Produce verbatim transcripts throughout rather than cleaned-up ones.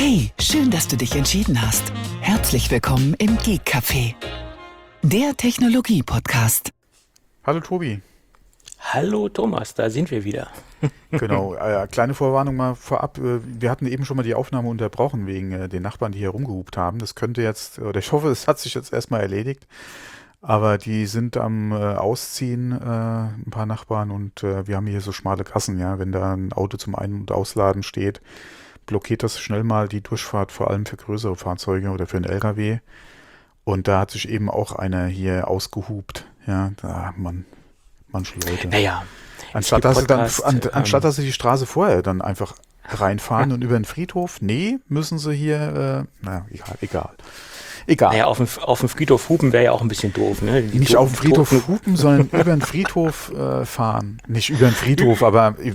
Hey, schön, dass du dich entschieden hast. Herzlich willkommen im Geek Café, der Technologie-Podcast. Hallo Tobi. Hallo Thomas, da sind wir wieder. Genau, äh, kleine Vorwarnung mal vorab. äh, Wir hatten eben schon mal die Aufnahme unterbrochen wegen äh, den Nachbarn, die hier rumgehupt haben. Das könnte jetzt, oder ich hoffe, es hat sich jetzt erstmal erledigt. Aber die sind am äh, Ausziehen, äh, ein paar Nachbarn, und äh, wir haben hier so schmale Gassen, ja. Wenn da ein Auto zum Ein- und Ausladen steht, blockiert das schnell mal die Durchfahrt, vor allem für größere Fahrzeuge oder für einen L K W. Und da hat sich eben auch einer hier ausgehupt. Ja, da, Mann, manche Leute. Naja, Anstatt dass, sie dann, an, anstatt dass sie die Straße vorher dann einfach reinfahren und über den Friedhof, nee, müssen sie hier, äh, naja, egal, egal. Egal. Naja, auf dem, auf dem Friedhof hupen wäre ja auch ein bisschen doof, ne? Die Nicht to- auf dem Friedhof toten- hupen, sondern über den Friedhof äh, fahren. Nicht über den Friedhof, aber äh,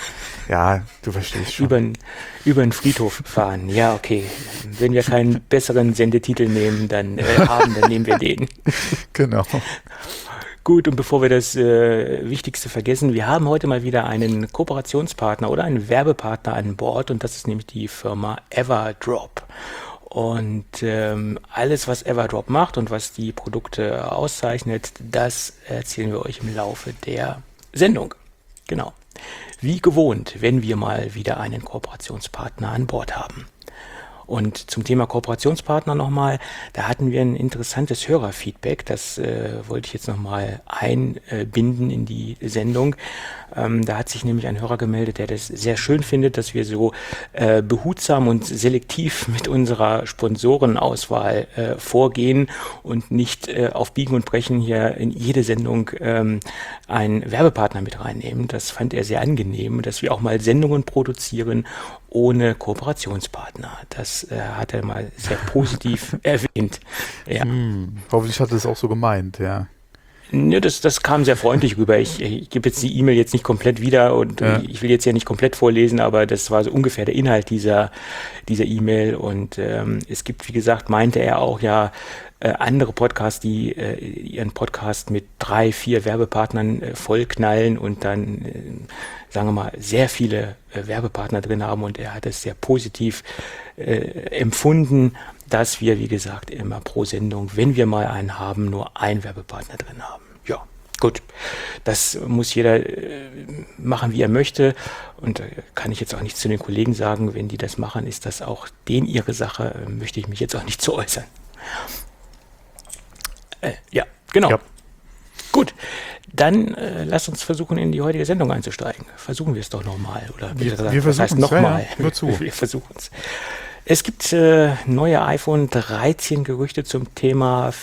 ja, du verstehst schon. Über den, über den Friedhof fahren. Ja, okay. Wenn wir keinen besseren Sendetitel nehmen, dann äh, haben, dann nehmen wir den. Genau. Gut, und bevor wir das äh, Wichtigste vergessen, wir haben heute mal wieder einen Kooperationspartner oder einen Werbepartner an Bord, und das ist nämlich die Firma Everdrop. Und ähm, alles, was Everdrop macht und was die Produkte auszeichnet, das erzählen wir euch im Laufe der Sendung. Genau. Wie gewohnt, wenn wir mal wieder einen Kooperationspartner an Bord haben. Und zum Thema Kooperationspartner nochmal, da hatten wir ein interessantes Hörerfeedback, das äh, wollte ich jetzt nochmal einbinden in die Sendung. Ähm, da hat sich nämlich ein Hörer gemeldet, der das sehr schön findet, dass wir so äh, behutsam und selektiv mit unserer Sponsorenauswahl äh, vorgehen und nicht äh, auf Biegen und Brechen hier in jede Sendung ähm, einen Werbepartner mit reinnehmen. Das fand er sehr angenehm, dass wir auch mal Sendungen produzieren ohne Kooperationspartner. Das äh, hat er mal sehr positiv erwähnt. Ja. Hm, hoffentlich hat er es auch so gemeint, ja. Ne, das, das kam sehr freundlich rüber. Ich, ich gebe jetzt die E-Mail jetzt nicht komplett wieder und Ja. ich will jetzt ja nicht komplett vorlesen, aber das war so ungefähr der Inhalt dieser dieser E-Mail. Und ähm, es gibt, wie gesagt, meinte er auch ja äh, andere Podcasts, die äh, ihren Podcast mit drei, vier Werbepartnern äh, vollknallen und dann, äh, sagen wir mal, sehr viele äh, Werbepartner drin haben. Und er hat es sehr positiv äh, empfunden, dass wir, wie gesagt, immer pro Sendung, wenn wir mal einen haben, nur einen Werbepartner drin haben. Ja, gut. Das muss jeder äh, machen, wie er möchte. Und da kann ich jetzt auch nichts zu den Kollegen sagen. Wenn die das machen, ist das auch denen ihre Sache. Äh, möchte ich mich jetzt auch nicht zu äußern. Äh, ja, genau. Ja. Gut, dann äh, lasst uns versuchen, in die heutige Sendung einzusteigen. Versuchen wir es doch nochmal. Oder Wir- besser gesagt, wir was heißt versuchen's, ja, nochmal? ja, nur zu. Wir versuchen es. Es gibt äh, neue iPhone dreizehn Gerüchte zum Thema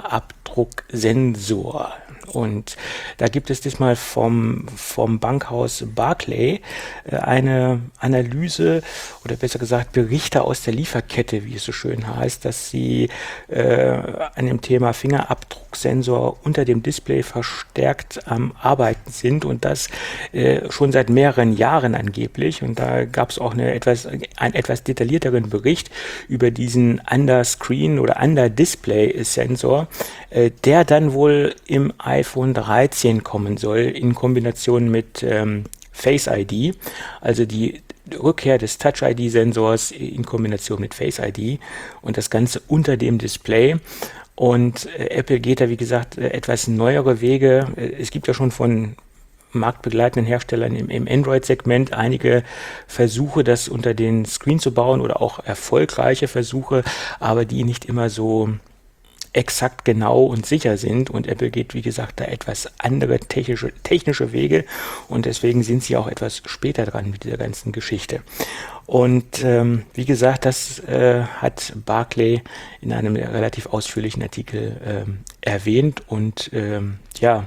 Fingerabdrucksensor. Und da gibt es diesmal vom, vom Bankhaus Barclay äh, eine Analyse oder besser gesagt Berichte aus der Lieferkette, wie es so schön heißt, dass sie äh, an dem Thema Fingerabdrucksensor unter dem Display verstärkt am Arbeiten sind, und das äh, schon seit mehreren Jahren angeblich. Und da gab es auch eine etwas, einen etwas detaillierteren Bericht über diesen Under-Screen oder Under-Display-Sensor, äh, der dann wohl im iPhone dreizehn kommen soll in Kombination mit ähm, Face I D, also die Rückkehr des Touch I D-Sensors in Kombination mit Face I D und das Ganze unter dem Display. Und äh, Apple geht da, wie gesagt, äh, etwas neuere Wege. Äh, es gibt ja schon von marktbegleitenden Herstellern im, im Android-Segment einige Versuche, das unter den Screen zu bauen oder auch erfolgreiche Versuche, aber die nicht immer so exakt genau und sicher sind, und Apple geht, wie gesagt, da etwas andere technische, technische Wege, und deswegen sind sie auch etwas später dran mit dieser ganzen Geschichte. Und ähm, wie gesagt, das äh, hat Barclay in einem relativ ausführlichen Artikel ähm, erwähnt, und ähm, ja,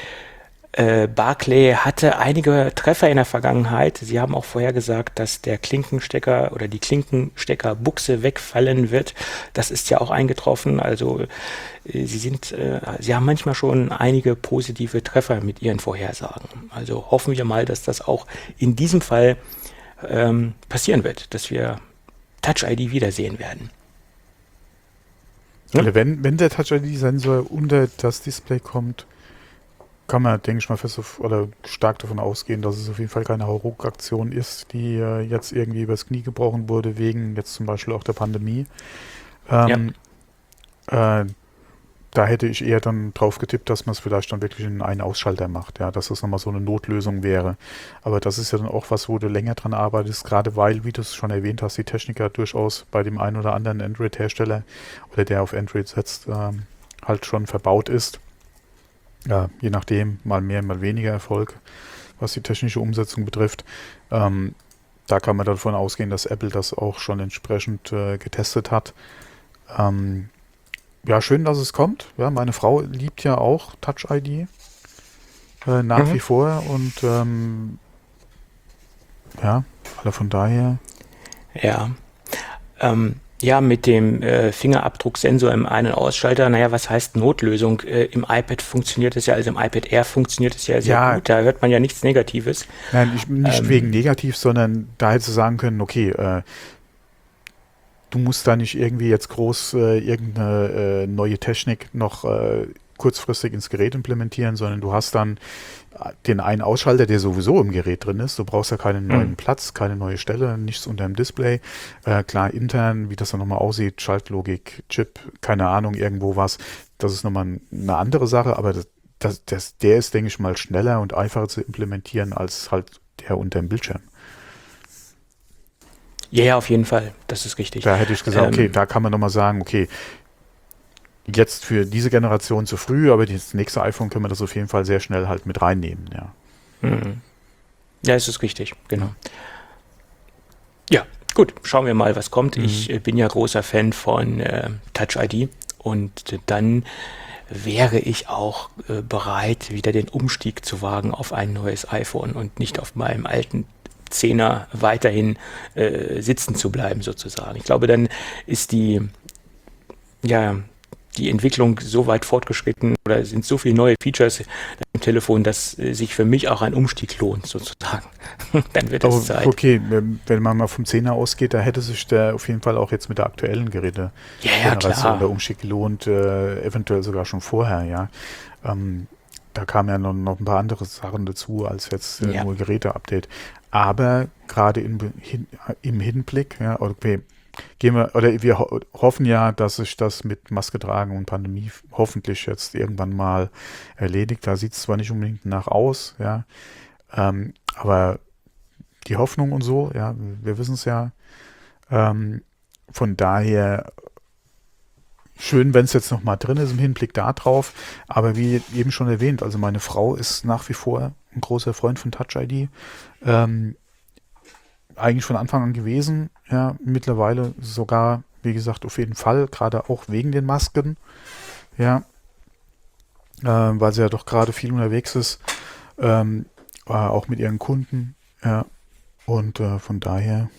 Äh, Barclay hatte einige Treffer in der Vergangenheit. Sie haben auch vorhergesagt, dass der Klinkenstecker oder die Klinkensteckerbuchse wegfallen wird. Das ist ja auch eingetroffen. Also äh, sie sind, äh, sie haben manchmal schon einige positive Treffer mit ihren Vorhersagen. Also hoffen wir mal, dass das auch in diesem Fall ähm, passieren wird, dass wir Touch I D wiedersehen werden. Oder wenn, wenn der Touch I D-Sensor unter das Display kommt, kann man, denke ich mal, fest auf, oder stark davon ausgehen, dass es auf jeden Fall keine Hauruck-Aktion ist, die äh, jetzt irgendwie übers Knie gebrochen wurde, wegen jetzt zum Beispiel auch der Pandemie. Ähm, ja. äh, da hätte ich eher dann drauf getippt, dass man es vielleicht dann wirklich in einen Ausschalter macht, ja, dass das nochmal so eine Notlösung wäre. Aber das ist ja dann auch was, wo du länger dran arbeitest, gerade weil, wie du es schon erwähnt hast, die Techniker durchaus bei dem einen oder anderen Android-Hersteller oder der auf Android setzt, ähm, halt schon verbaut ist. Ja, je nachdem, mal mehr, mal weniger Erfolg, was die technische Umsetzung betrifft. Ähm, da kann man davon ausgehen, dass Apple das auch schon entsprechend äh, getestet hat. Ähm, ja, schön, dass es kommt. Ja, meine Frau liebt ja auch Touch I D äh, nach mhm. wie vor und ähm, ja, also von daher. Ja, ähm, ja, mit dem äh, Fingerabdrucksensor im Ein- und Ausschalter, naja, was heißt Notlösung? Äh, Im iPad funktioniert es ja, also im iPad Air funktioniert es ja sehr ja, gut, da hört man ja nichts Negatives. Nein, ich, nicht ähm, wegen negativ, sondern da hättest du sagen können, okay, äh, du musst da nicht irgendwie jetzt groß äh, irgendeine äh, neue Technik noch äh, kurzfristig ins Gerät implementieren, sondern du hast dann den einen Ausschalter, der sowieso im Gerät drin ist. Du brauchst ja keinen neuen mhm. Platz, keine neue Stelle, nichts unter dem Display. Äh, klar, intern, wie das dann nochmal aussieht, Schaltlogik, Chip, keine Ahnung, irgendwo was. Das ist nochmal eine andere Sache, aber das, das, das, der ist, denke ich mal, schneller und einfacher zu implementieren als halt der unter dem Bildschirm. Ja, ja, auf jeden Fall. Das ist richtig. Da hätte ich gesagt, ähm, okay, da kann man nochmal sagen, okay, jetzt für diese Generation zu früh, aber das nächste iPhone können wir das auf jeden Fall sehr schnell halt mit reinnehmen, ja. Mhm. Ja, es ist richtig, genau. Ja, gut, schauen wir mal, was kommt. Mhm. Ich äh, bin ja großer Fan von äh, Touch I D und äh, dann wäre ich auch äh, bereit, wieder den Umstieg zu wagen auf ein neues iPhone und nicht auf meinem alten Zehner weiterhin äh, sitzen zu bleiben, sozusagen. Ich glaube, dann ist die, ja, die Entwicklung so weit fortgeschritten oder sind so viele neue Features im Telefon, dass äh, sich für mich auch ein Umstieg lohnt, sozusagen. Dann wird es Zeit. Okay, wenn man mal vom Zehner ausgeht, da hätte sich der auf jeden Fall auch jetzt mit der aktuellen Geräte ja, ja, klar. der Umstieg gelohnt, äh, eventuell sogar schon vorher, ja. Ähm, da kamen ja noch, noch ein paar andere Sachen dazu, als jetzt äh, ja. nur Geräte-Update. Aber gerade in, hin, im Hinblick, ja, okay, gehen wir, oder wir ho- hoffen ja, dass sich das mit Maske tragen und Pandemie hoffentlich jetzt irgendwann mal erledigt. Da sieht es zwar nicht unbedingt nach aus, ja, ähm, aber die Hoffnung und so, ja, wir wissen es ja. Ähm, von daher schön, wenn es jetzt noch mal drin ist im Hinblick darauf. Aber wie eben schon erwähnt, also meine Frau ist nach wie vor ein großer Freund von Touch I D. Ähm, eigentlich von Anfang an gewesen, ja, mittlerweile sogar, wie gesagt, auf jeden Fall, gerade auch wegen den Masken, ja, äh, weil sie ja doch gerade viel unterwegs ist, ähm, äh, auch mit ihren Kunden, ja, und äh, von daher,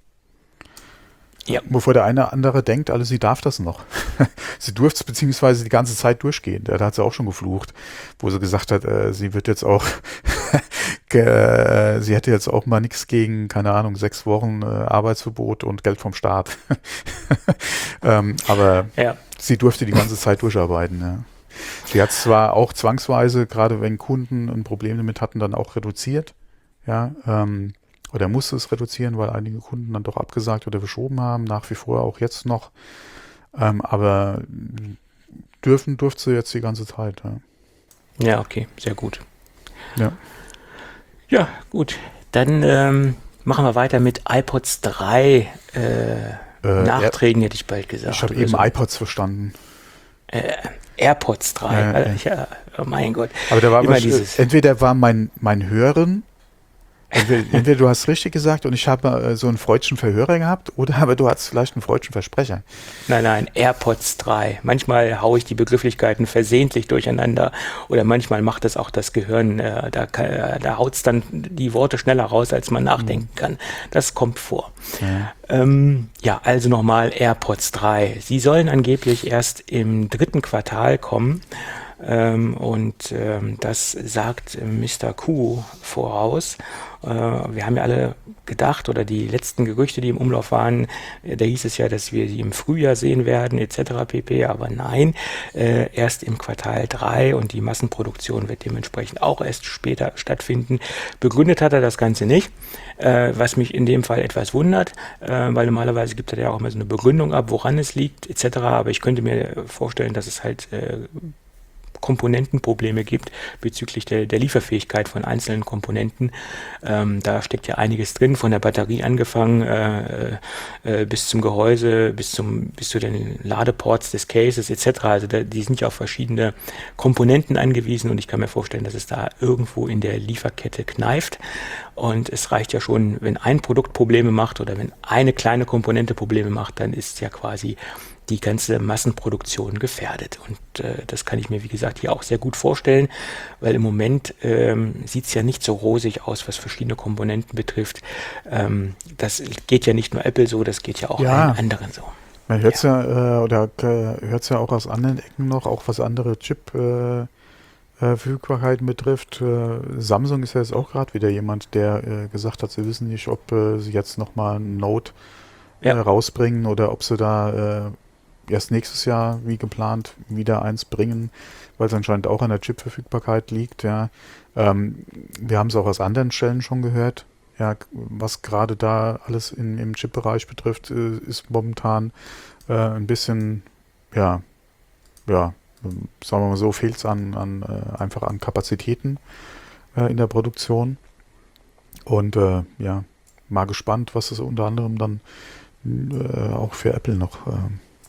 ja. Bevor der eine andere denkt, also sie darf das noch. Sie durfte es beziehungsweise die ganze Zeit durchgehen. Da hat sie auch schon geflucht, wo sie gesagt hat, äh, sie wird jetzt auch, äh, sie hätte jetzt auch mal nichts gegen, keine Ahnung, sechs Wochen äh, Arbeitsverbot und Geld vom Staat. ähm, aber ja. Sie durfte die ganze Zeit durcharbeiten. Ja. Sie hat zwar auch zwangsweise, gerade wenn Kunden ein Problem damit hatten, dann auch reduziert, ja, ähm, oder musste es reduzieren, weil einige Kunden dann doch abgesagt oder verschoben haben, nach wie vor auch jetzt noch. Ähm, aber dürfen durfte sie jetzt die ganze Zeit. Ja, ja, okay, sehr gut. Ja, ja gut. Dann ähm, machen wir weiter mit iPods drei äh, äh, Nachträgen, hätte ich bald gesagt. Ich habe eben so. iPods verstanden. Äh, AirPods drei. Ja, also, ja, oh mein Gott. Aber da war was, entweder war mein, mein Hören Entweder, entweder du hast richtig gesagt und ich habe äh, so einen freudschen Verhörer gehabt, oder aber du hast vielleicht einen freudschen Versprecher. Nein, nein, AirPods drei. Manchmal haue ich die Begrifflichkeiten versehentlich durcheinander oder manchmal macht es auch das Gehirn, äh, da, äh, da haut es dann die Worte schneller raus, als man nachdenken kann. Das kommt vor. Ja, ähm, ja also nochmal AirPods drei. Sie sollen angeblich erst im dritten Quartal kommen. Ähm, und ähm, das sagt äh, Mister Q voraus. Äh, wir haben ja alle gedacht, oder die letzten Gerüchte, die im Umlauf waren, äh, da hieß es ja, dass wir sie im Frühjahr sehen werden, et cetera pp. Aber nein, äh, erst im Quartal drei, und die Massenproduktion wird dementsprechend auch erst später stattfinden. Begründet hat er das Ganze nicht, äh, was mich in dem Fall etwas wundert, äh, weil normalerweise gibt er ja auch immer so eine Begründung ab, woran es liegt, et cetera. Aber ich könnte mir vorstellen, dass es halt äh, Komponentenprobleme gibt bezüglich der, der Lieferfähigkeit von einzelnen Komponenten. Ähm, da steckt ja einiges drin, von der Batterie angefangen äh, äh, bis zum Gehäuse, bis zum bis zu den Ladeports des Cases et cetera. Also da, die sind ja auf verschiedene Komponenten angewiesen, und ich kann mir vorstellen, dass es da irgendwo in der Lieferkette kneift. Und es reicht ja schon, wenn ein Produkt Probleme macht oder wenn eine kleine Komponente Probleme macht, dann ist ja quasi die ganze Massenproduktion gefährdet. Und äh, das kann ich mir, wie gesagt, hier auch sehr gut vorstellen, weil im Moment ähm, sieht es ja nicht so rosig aus, was verschiedene Komponenten betrifft. Ähm, das geht ja nicht nur Apple so, das geht ja auch Ja. allen anderen so. Man hört es ja, ja äh, oder äh, hört es ja auch aus anderen Ecken noch, auch was andere Chip äh, äh, Verfügbarkeiten betrifft. Äh, Samsung ist ja jetzt auch gerade wieder jemand, der äh, gesagt hat, sie wissen nicht, ob äh, sie jetzt nochmal ein Note Ja. äh, rausbringen oder ob sie da äh, erst nächstes Jahr, wie geplant, wieder eins bringen, weil es anscheinend auch an der Chip-Verfügbarkeit liegt. Ja. Ähm, wir haben es auch aus anderen Stellen schon gehört. Ja, was gerade da alles in, im Chip-Bereich betrifft, äh, ist momentan äh, ein bisschen, ja, ja, ähm, sagen wir mal so, fehlt es an, an äh, einfach an Kapazitäten äh, in der Produktion. Und äh, ja, mal gespannt, was es unter anderem dann äh, auch für Apple noch äh,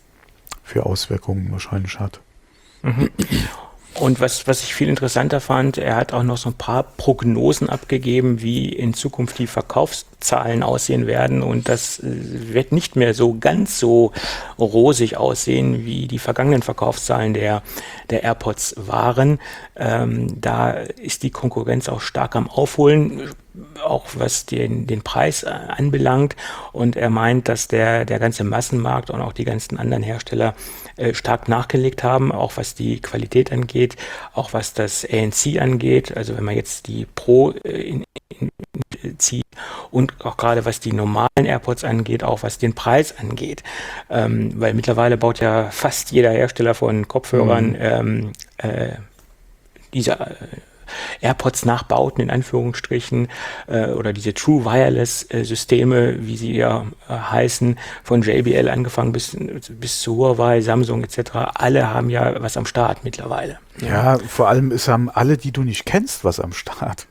für Auswirkungen wahrscheinlich hat. Mhm. Und was, was ich viel interessanter fand, er hat auch noch so ein paar Prognosen abgegeben, wie in Zukunft die Verkaufszahlen aussehen werden. Und das äh, wird nicht mehr so ganz so rosig aussehen, wie die vergangenen Verkaufszahlen der, der AirPods waren. Ähm, da ist die Konkurrenz auch stark am Aufholen, auch was den, den Preis äh, anbelangt. Und er meint, dass der, der ganze Massenmarkt und auch die ganzen anderen Hersteller äh, stark nachgelegt haben, auch was die Qualität angeht, auch was das A N C angeht. Also wenn man jetzt die Pro äh, in, in, in, zieht, und auch gerade was die normalen AirPods angeht, auch was den Preis angeht. Ähm, weil mittlerweile baut ja fast jeder Hersteller von Kopfhörern Mhm. ähm, äh, diese äh, AirPods nachbauten, in Anführungsstrichen, äh, oder diese True Wireless äh, Systeme, wie sie ja äh, heißen, von J B L angefangen bis, bis zu Huawei, Samsung et cetera. Alle haben ja was am Start mittlerweile. Ja, vor allem ist, haben alle, die du nicht kennst, was am Start.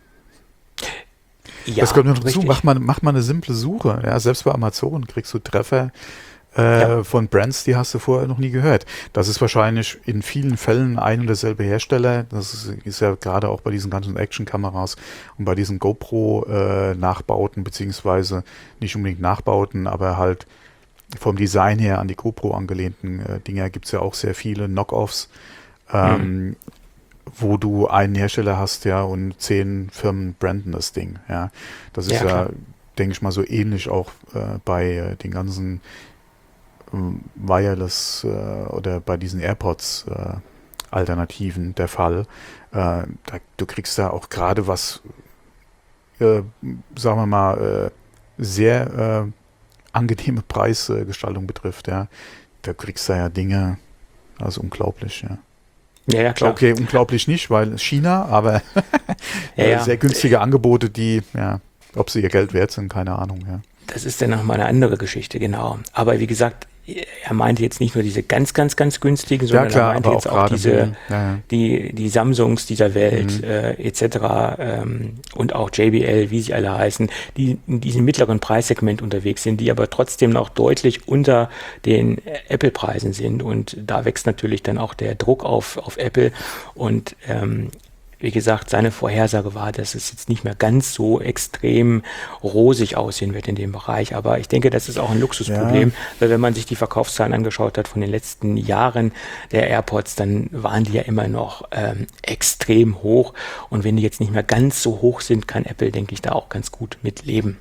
Ja, Das kommt noch dazu. richtig. Mach mal, mach mal eine simple Suche. Ja, selbst bei Amazon kriegst du Treffer äh, Ja. von Brands, die hast du vorher noch nie gehört. Das ist wahrscheinlich in vielen Fällen ein und derselbe Hersteller. Das ist, ist ja gerade auch bei diesen ganzen Action-Kameras und bei diesen GoPro-Nachbauten, beziehungsweise nicht unbedingt Nachbauten, aber halt vom Design her an die GoPro angelehnten äh, Dinger gibt es ja auch sehr viele Knock-Offs, ähm, wo du einen Hersteller hast, ja, und zehn Firmen branden das Ding, ja. Das ist Ja, ja, klar. denke ich mal, so ähnlich auch äh, bei äh, den ganzen ähm, Wireless äh, oder bei diesen AirPods äh, Alternativen der Fall. Äh, da, du kriegst da auch gerade was, äh, sagen wir mal, äh, sehr äh, angenehme Preisgestaltung betrifft, ja. Da kriegst du ja Dinge, also unglaublich, ja. Ja, ja, klar. Okay, unglaublich nicht, weil China, aber Ja, äh, ja. sehr günstige Angebote, die, ja, ob sie ihr Geld wert sind, keine Ahnung, ja. Das ist dann nochmal eine andere Geschichte, genau. Aber wie gesagt, er meinte jetzt nicht nur diese ganz, ganz, ganz günstigen, sondern klar, er meinte aber jetzt auch auch, gerade diese, die- ja, ja. die, die Samsungs dieser Welt Mhm. äh, et cetera. Ähm, und auch J B L, wie sie alle heißen, die in diesem mittleren Preissegment unterwegs sind, die aber trotzdem noch deutlich unter den äh, Apple-Preisen sind. Und da wächst natürlich dann auch der Druck auf, auf Apple. Und ähm, wie gesagt, seine Vorhersage war, dass es jetzt nicht mehr ganz so extrem rosig aussehen wird in dem Bereich. Aber ich denke, das ist auch ein Luxusproblem, weil wenn man sich die Verkaufszahlen angeschaut hat von den letzten Jahren der AirPods, dann waren die ja immer noch ähm, extrem hoch. Und wenn die jetzt nicht mehr ganz so hoch sind, kann Apple, denke ich, da auch ganz gut mit leben.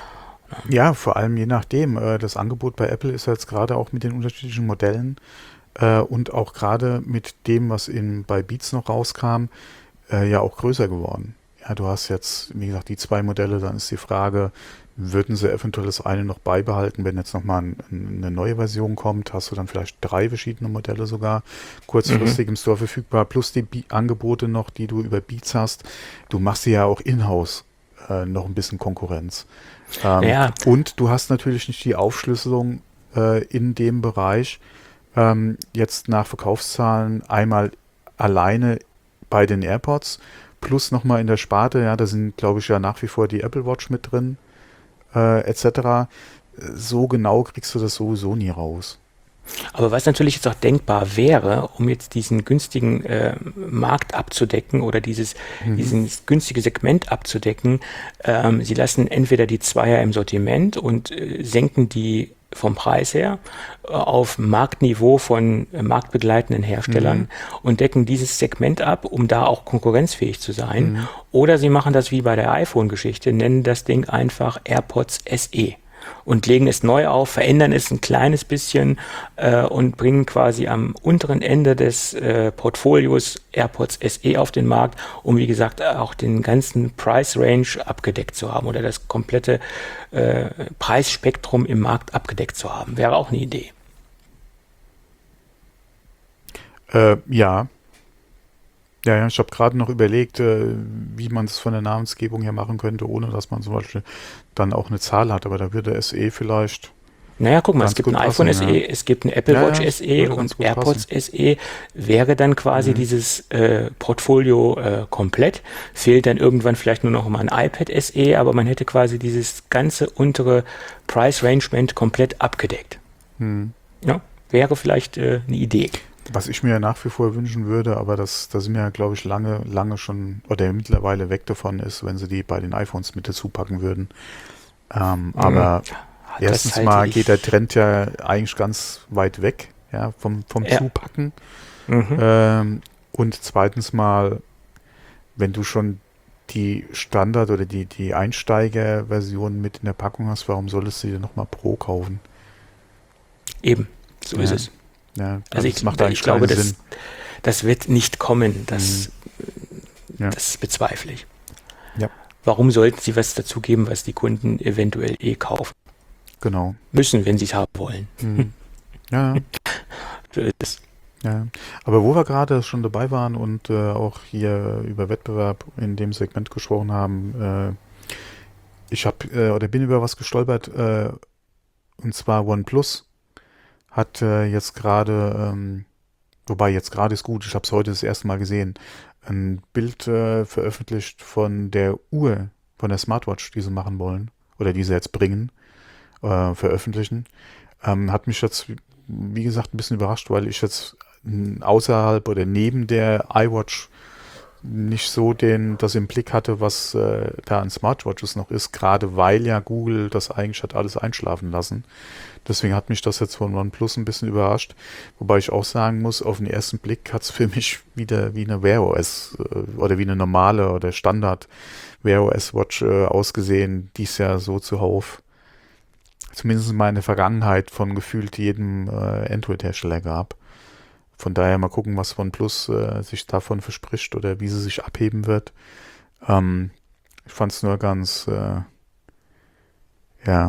Ja, vor allem je nachdem. Äh, das Angebot bei Apple ist jetzt gerade auch mit den unterschiedlichen Modellen äh, und auch gerade mit dem, was in, bei Beats noch rauskam, äh, ja auch größer geworden. Ja, du hast jetzt, wie gesagt, die zwei Modelle, dann ist die Frage, würden sie eventuell das eine noch beibehalten, wenn jetzt nochmal ein, eine neue Version kommt, hast du dann vielleicht drei verschiedene Modelle sogar kurzfristig mhm. im Store verfügbar, plus die Be- Angebote noch, die du über Beats hast. Du machst sie ja auch in-house äh, noch ein bisschen Konkurrenz. Ähm, ja. Und du hast natürlich nicht die Aufschlüsselung äh, in dem Bereich, ähm, jetzt nach Verkaufszahlen einmal alleine bei den AirPods, plus nochmal in der Sparte, ja, da sind, glaube ich, ja nach wie vor die Apple Watch mit drin, äh, et cetera. So genau kriegst du das sowieso nie raus. Aber was natürlich jetzt auch denkbar wäre, um jetzt diesen günstigen äh, Markt abzudecken oder dieses, mhm. dieses günstige Segment abzudecken, ähm, sie lassen entweder die Zweier im Sortiment und äh, senken die vom Preis her äh, auf Marktniveau von äh, marktbegleitenden Herstellern mhm. und decken dieses Segment ab, um da auch konkurrenzfähig zu sein. Mhm. Oder sie machen das wie bei der iPhone-Geschichte, nennen das Ding einfach AirPods S E. Und legen es neu auf, verändern es ein kleines bisschen äh, und bringen quasi am unteren Ende des äh, Portfolios AirPods S E auf den Markt, um wie gesagt auch den ganzen Price Range abgedeckt zu haben oder das komplette äh, Preisspektrum im Markt abgedeckt zu haben. Wäre auch eine Idee. Äh, ja. Ja, ja, ich habe gerade noch überlegt, äh, wie man es von der Namensgebung her machen könnte, ohne dass man zum Beispiel dann auch eine Zahl hat. Aber da würde S E vielleicht. Naja, guck mal, es gibt ein iPhone S E, es gibt ein Apple Watch S E und AirPods S E. Wäre dann quasi mhm. dieses äh, Portfolio äh, komplett. Fehlt dann irgendwann vielleicht nur noch mal ein iPad S E, aber man hätte quasi dieses ganze untere Price-Rangement komplett abgedeckt. Mhm. Ja, wäre vielleicht äh, eine Idee. Was ich mir nach wie vor wünschen würde, aber das, da sind wir ja, glaube ich, lange, lange schon, oder mittlerweile weg davon ist, wenn sie die bei den iPhones mit dazu packen würden. Ähm, mhm. Aber ja, erstens mal geht der Trend ja eigentlich ganz weit weg, ja, vom, vom ja. Zupacken. Mhm. Ähm, und zweitens mal, wenn du schon die Standard- oder die, die Einsteiger-Version mit in der Packung hast, warum solltest du dir nochmal Pro kaufen? Eben, so ja. ist es. Ja, also, also ich, das macht eigentlich ich glaube, keinen das, Sinn. das wird nicht kommen. Das, mhm. ja. das bezweifle ich. Ja. Warum sollten sie was dazugeben, was die Kunden eventuell eh kaufen? Genau. Müssen, wenn sie es haben wollen. Mhm. Ja. So ist es. Ja. Aber wo wir gerade schon dabei waren und äh, auch hier über Wettbewerb in dem Segment gesprochen haben, äh, ich habe äh, oder bin über was gestolpert, äh, und zwar OnePlus. Hat äh, jetzt gerade, ähm, wobei jetzt gerade ist gut, ich habe es heute das erste Mal gesehen, ein Bild äh, veröffentlicht von der Uhr, von der Smartwatch, die sie machen wollen, oder die sie jetzt bringen, äh, veröffentlichen. Ähm, hat mich jetzt, wie gesagt, ein bisschen überrascht, weil ich jetzt außerhalb oder neben der iWatch nicht so den das im Blick hatte, was äh, da an Smartwatches noch ist, gerade weil ja Google das eigentlich hat alles einschlafen lassen. Deswegen hat mich das jetzt von OnePlus ein bisschen überrascht, wobei ich auch sagen muss, auf den ersten Blick hat es für mich wieder wie eine Wear O S äh, oder wie eine normale oder Standard Wear O S Watch äh, ausgesehen, die es ja so zuhauf, zumindest mal in der Vergangenheit, von gefühlt jedem äh, Android-Hersteller gab. Von daher mal gucken, was OnePlus äh, sich davon verspricht oder wie sie sich abheben wird. Ähm, ich fand es nur ganz, äh, ja,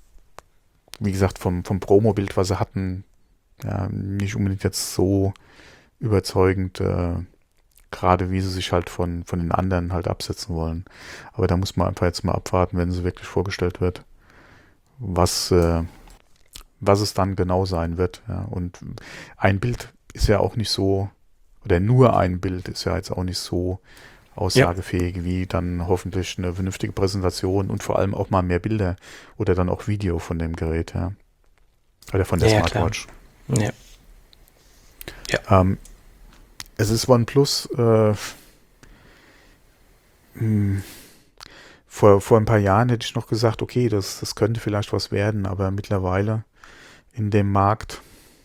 wie gesagt, vom, vom Promo-Bild, was sie hatten, ja, nicht unbedingt jetzt so überzeugend, äh, gerade wie sie sich halt von, von den anderen halt absetzen wollen. Aber da muss man einfach jetzt mal abwarten, wenn sie wirklich vorgestellt wird, was, äh, was es dann genau sein wird. Ja. Und ein Bild ist ja auch nicht so, oder nur ein Bild ist ja jetzt auch nicht so aussagefähig, ja, wie dann hoffentlich eine vernünftige Präsentation und vor allem auch mal mehr Bilder oder dann auch Video von dem Gerät, ja. Oder von der ja, Smartwatch. Ja. Ja. Ähm, es ist OnePlus äh, mh, vor, vor ein paar Jahren hätte ich noch gesagt, okay, das, das könnte vielleicht was werden, aber mittlerweile in dem Markt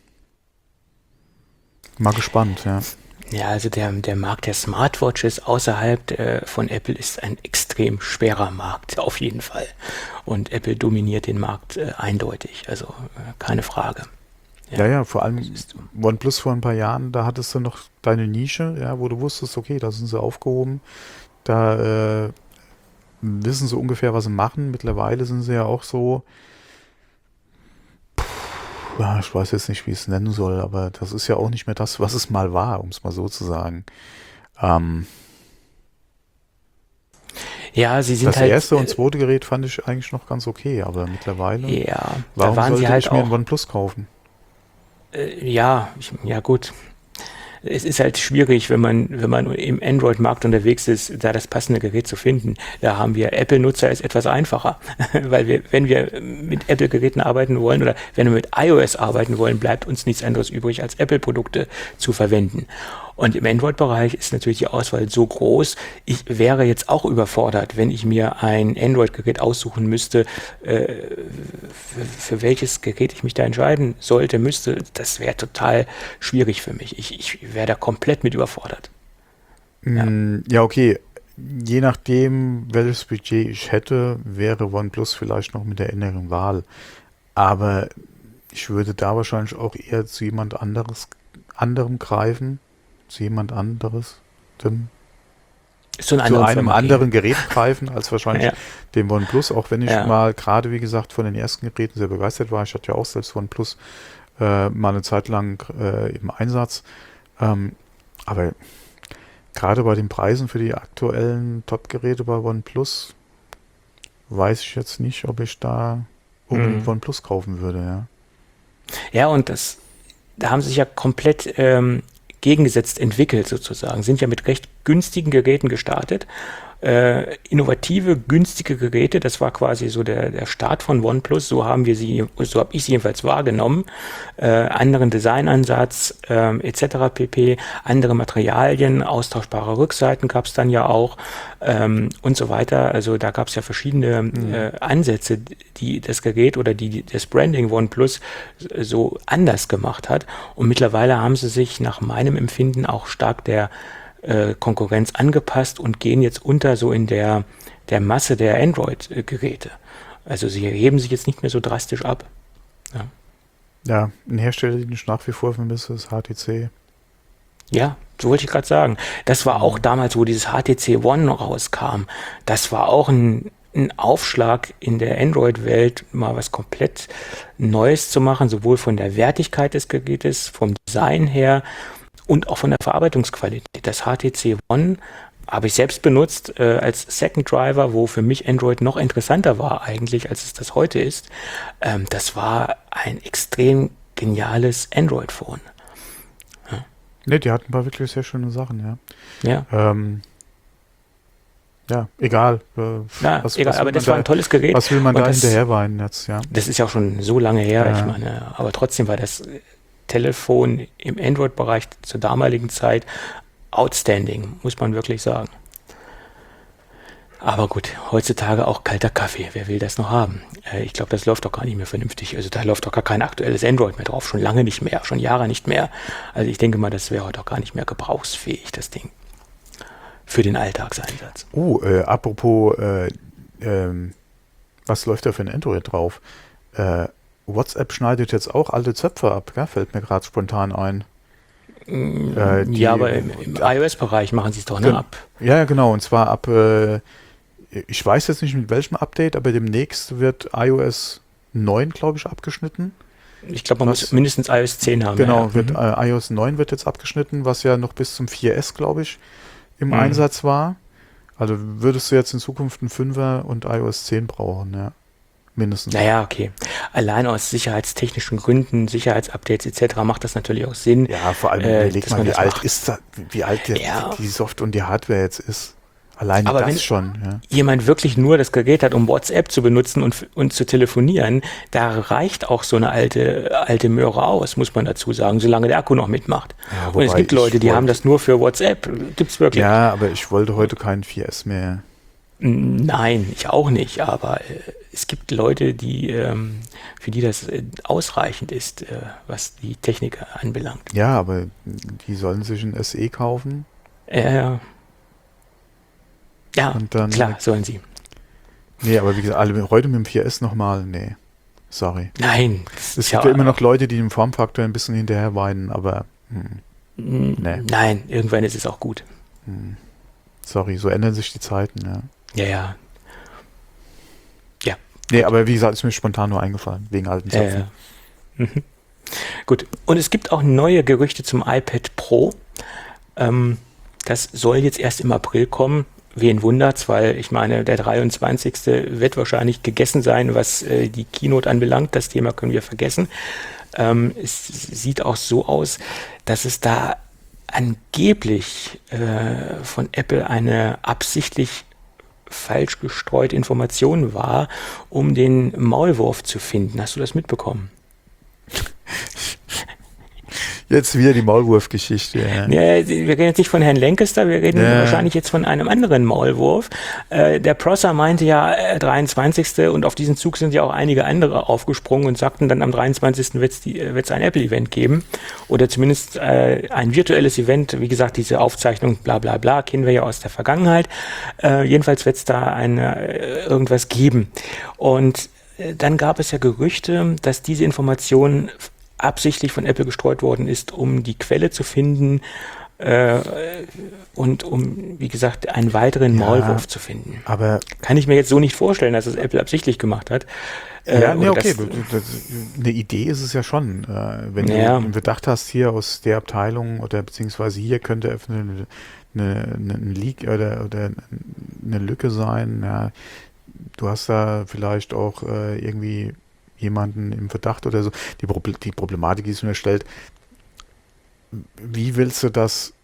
mal gespannt, ja. Ja, also der, der Markt der Smartwatches außerhalb äh, von Apple ist ein extrem schwerer Markt, auf jeden Fall. Und Apple dominiert den Markt äh, eindeutig, also äh, keine Frage. Ja, ja, vor das allem ist, OnePlus vor ein paar Jahren, da hattest du noch deine Nische, ja, wo du wusstest, okay, da sind sie aufgehoben, da äh, wissen sie ungefähr, was sie machen. Mittlerweile sind sie ja auch so, ja, ich weiß jetzt nicht, wie ich es nennen soll, aber das ist ja auch nicht mehr das, was es mal war, um es mal so zu sagen. Ähm, ja, sie sind das halt, erste und äh, zweite Gerät fand ich eigentlich noch ganz okay, aber mittlerweile, ja, da warum waren sie sollte halt ich mir ein auch, OnePlus kaufen? äh, ja, ich, ja gut. Es ist halt schwierig, wenn man, wenn man im Android-Markt unterwegs ist, da das passende Gerät zu finden. Da haben wir Apple-Nutzer ist etwas einfacher, weil wir, wenn wir mit Apple-Geräten arbeiten wollen oder wenn wir mit iOS arbeiten wollen, bleibt uns nichts anderes übrig, als Apple-Produkte zu verwenden. Und im Android-Bereich ist natürlich die Auswahl so groß. Ich wäre jetzt auch überfordert, wenn ich mir ein Android-Gerät aussuchen müsste, äh, für, für welches Gerät ich mich da entscheiden sollte, müsste. Das wäre total schwierig für mich. Ich, ich wäre da komplett mit überfordert. Ja. Mm, Ja, okay. Je nachdem, welches Budget ich hätte, wäre OnePlus vielleicht noch mit der inneren Wahl. Aber ich würde da wahrscheinlich auch eher zu jemand anderes, anderem greifen. Zu jemand anderes. Dem, Zu einer zu anderen einem Firma anderen Gerät greifen, als wahrscheinlich Ja, dem OnePlus. Auch wenn ich ja. mal gerade, wie gesagt, von den ersten Geräten sehr begeistert war. Ich hatte ja auch selbst OnePlus äh, mal eine Zeit lang äh, im Einsatz. Ähm, aber gerade bei den Preisen für die aktuellen Top-Geräte bei OnePlus weiß ich jetzt nicht, ob ich da unbedingt Mhm. OnePlus kaufen würde, ja. Ja, und das, da haben sie sich ja komplett ähm, gegengesetzt entwickelt sozusagen, sind ja mit recht günstigen Geräten gestartet. Äh, innovative, günstige Geräte, das war quasi so der, der Start von OnePlus, so haben wir sie, so habe ich sie jedenfalls wahrgenommen. Äh, anderen Designansatz, ähm, et cetera pp., andere Materialien, austauschbare Rückseiten gab es dann ja auch ähm, und so weiter. Also da gab es ja verschiedene Mhm. äh, Ansätze, die das Gerät oder die das Branding OnePlus so anders gemacht hat. Und mittlerweile haben sie sich nach meinem Empfinden auch stark der äh, Konkurrenz angepasst und gehen jetzt unter so in der, der Masse der Android-Geräte. Also sie heben sich jetzt nicht mehr so drastisch ab. Ja, Ja, ein Hersteller, den ich nach wie vor vermisse, ist H T C. ja, so wollte ich gerade sagen. Das war auch Mhm. damals, wo dieses H T C One rauskam. Das war auch ein, ein Aufschlag in der Android-Welt, mal was komplett Neues zu machen, sowohl von der Wertigkeit des Gerätes, vom Design her und auch von der Verarbeitungsqualität. Das H T C One habe ich selbst benutzt äh, als Second Driver, wo für mich Android noch interessanter war eigentlich, als es das heute ist. Ähm, das war ein extrem geniales Android-Phone. Ne, die hatten ein paar wirklich sehr schöne Sachen, Ja, ja. Ähm, ja, egal. Äh, ja was, egal, was will aber man das war da, ein tolles Gerät. was will man Und da das, hinterher weinen jetzt, ja. das ist ja auch schon so lange her, ich Ja. meine, aber trotzdem war das Telefon im Android-Bereich zur damaligen Zeit outstanding, muss man wirklich sagen. Aber gut, heutzutage auch kalter Kaffee. Wer will das noch haben? Äh, ich glaube, das läuft doch gar nicht mehr vernünftig. Also da läuft doch gar kein aktuelles Android mehr drauf. Schon lange nicht mehr, schon Jahre nicht mehr. Also ich denke mal, das wäre heute auch gar nicht mehr gebrauchsfähig, das Ding. Für den Alltagseinsatz. Oh, äh, apropos, äh, ähm, was läuft da für ein Android drauf? Äh, WhatsApp schneidet jetzt auch alte Zöpfe ab, gell? Fällt mir gerade spontan ein. Äh, die, Ja, aber im, im ab, iOS-Bereich machen sie es doch gen- ne, ab. ja, ja, genau. Und zwar ab, äh, ich weiß jetzt nicht mit welchem Update, aber demnächst wird iOS neun, glaube ich, abgeschnitten. Ich glaube, man Was? muss mindestens iOS zehn haben. Genau, Ja, wird mhm. äh, iOS neun wird jetzt abgeschnitten, was ja noch bis zum vier S, glaube ich, im Mhm. Einsatz war. Also würdest du jetzt in Zukunft einen fünfer und iOS zehn brauchen, ja. Mindestens. Naja, okay. Allein aus sicherheitstechnischen Gründen, Sicherheitsupdates et cetera macht das natürlich auch Sinn. Ja, vor allem äh, überleg dass mal, man wie das alt macht. ist das, wie alt der, Ja. die Software und die Hardware jetzt ist. Alleine Aber das wenn- schon, ja. Jemand wirklich nur das Gerät hat, um WhatsApp zu benutzen und, und zu telefonieren, da reicht auch so eine alte, alte Möhre aus, muss man dazu sagen, solange der Akku noch mitmacht. Ja, und es wobei gibt ich Leute, die wollte- haben das nur für WhatsApp. Gibt's wirklich? Ja, aber ich wollte heute keinen vier S mehr. Nein, ich auch nicht, aber äh, es gibt Leute, die, ähm, für die das äh, ausreichend ist, äh, was die Technik anbelangt. Ja, aber die sollen sich ein S E kaufen Äh, ja, und dann. klar, sollen sie. Nee, aber wie gesagt, alle, heute mit dem vier S nochmal, nee. Sorry. Nein. Es gibt ja immer noch Leute, die dem Formfaktor ein bisschen hinterher weinen, aber hm, nee. Nein, irgendwann ist es auch gut. Hm. Sorry, so ändern sich die Zeiten, ja. Ja, ja. Ja. Nee, gut. Aber wie gesagt, ist mir spontan nur eingefallen, wegen alten Zöpfen. Ja, ja. Mhm. Gut, und es gibt auch neue Gerüchte zum iPad Pro. Ähm, das soll jetzt erst im April kommen. Wen wundert's, weil ich meine, der dreiundzwanzigste wird wahrscheinlich gegessen sein, was äh, die Keynote anbelangt. Das Thema können wir vergessen. Ähm, es sieht auch so aus, dass es da angeblich äh, von Apple eine absichtlich falsch gestreute Information war, um den Maulwurf zu finden. Hast du das mitbekommen? Jetzt wieder die Maulwurf-Geschichte. Ja. Ja, wir reden jetzt nicht von Herrn Lancaster, wir reden ja. wahrscheinlich jetzt von einem anderen Maulwurf. Äh, der Prosser meinte ja äh, dreiundzwanzigste und auf diesen Zug sind ja auch einige andere aufgesprungen und sagten dann, am dreiundzwanzigsten wird es ein Apple-Event geben oder zumindest äh, ein virtuelles Event. Wie gesagt, diese Aufzeichnung bla bla bla kennen wir ja aus der Vergangenheit. Äh, jedenfalls wird es da eine, äh, irgendwas geben. Und äh, dann gab es ja Gerüchte, dass diese Informationen absichtlich von Apple gestreut worden ist, um die Quelle zu finden äh, und um, wie gesagt, einen weiteren ja, Maulwurf zu finden. Aber kann ich mir jetzt so nicht vorstellen, dass es Apple absichtlich gemacht hat. Äh, ja, nee, okay. Das, das, eine Idee ist es ja schon. Äh, wenn ja. du einen Verdacht hast, hier aus der Abteilung oder beziehungsweise hier könnte eine, eine, eine, ein Leak oder, oder eine Lücke sein. Ja, du hast da vielleicht auch äh, irgendwie jemanden im Verdacht oder so. Die, Proble- die Problematik, die es mir stellt, wie willst du das,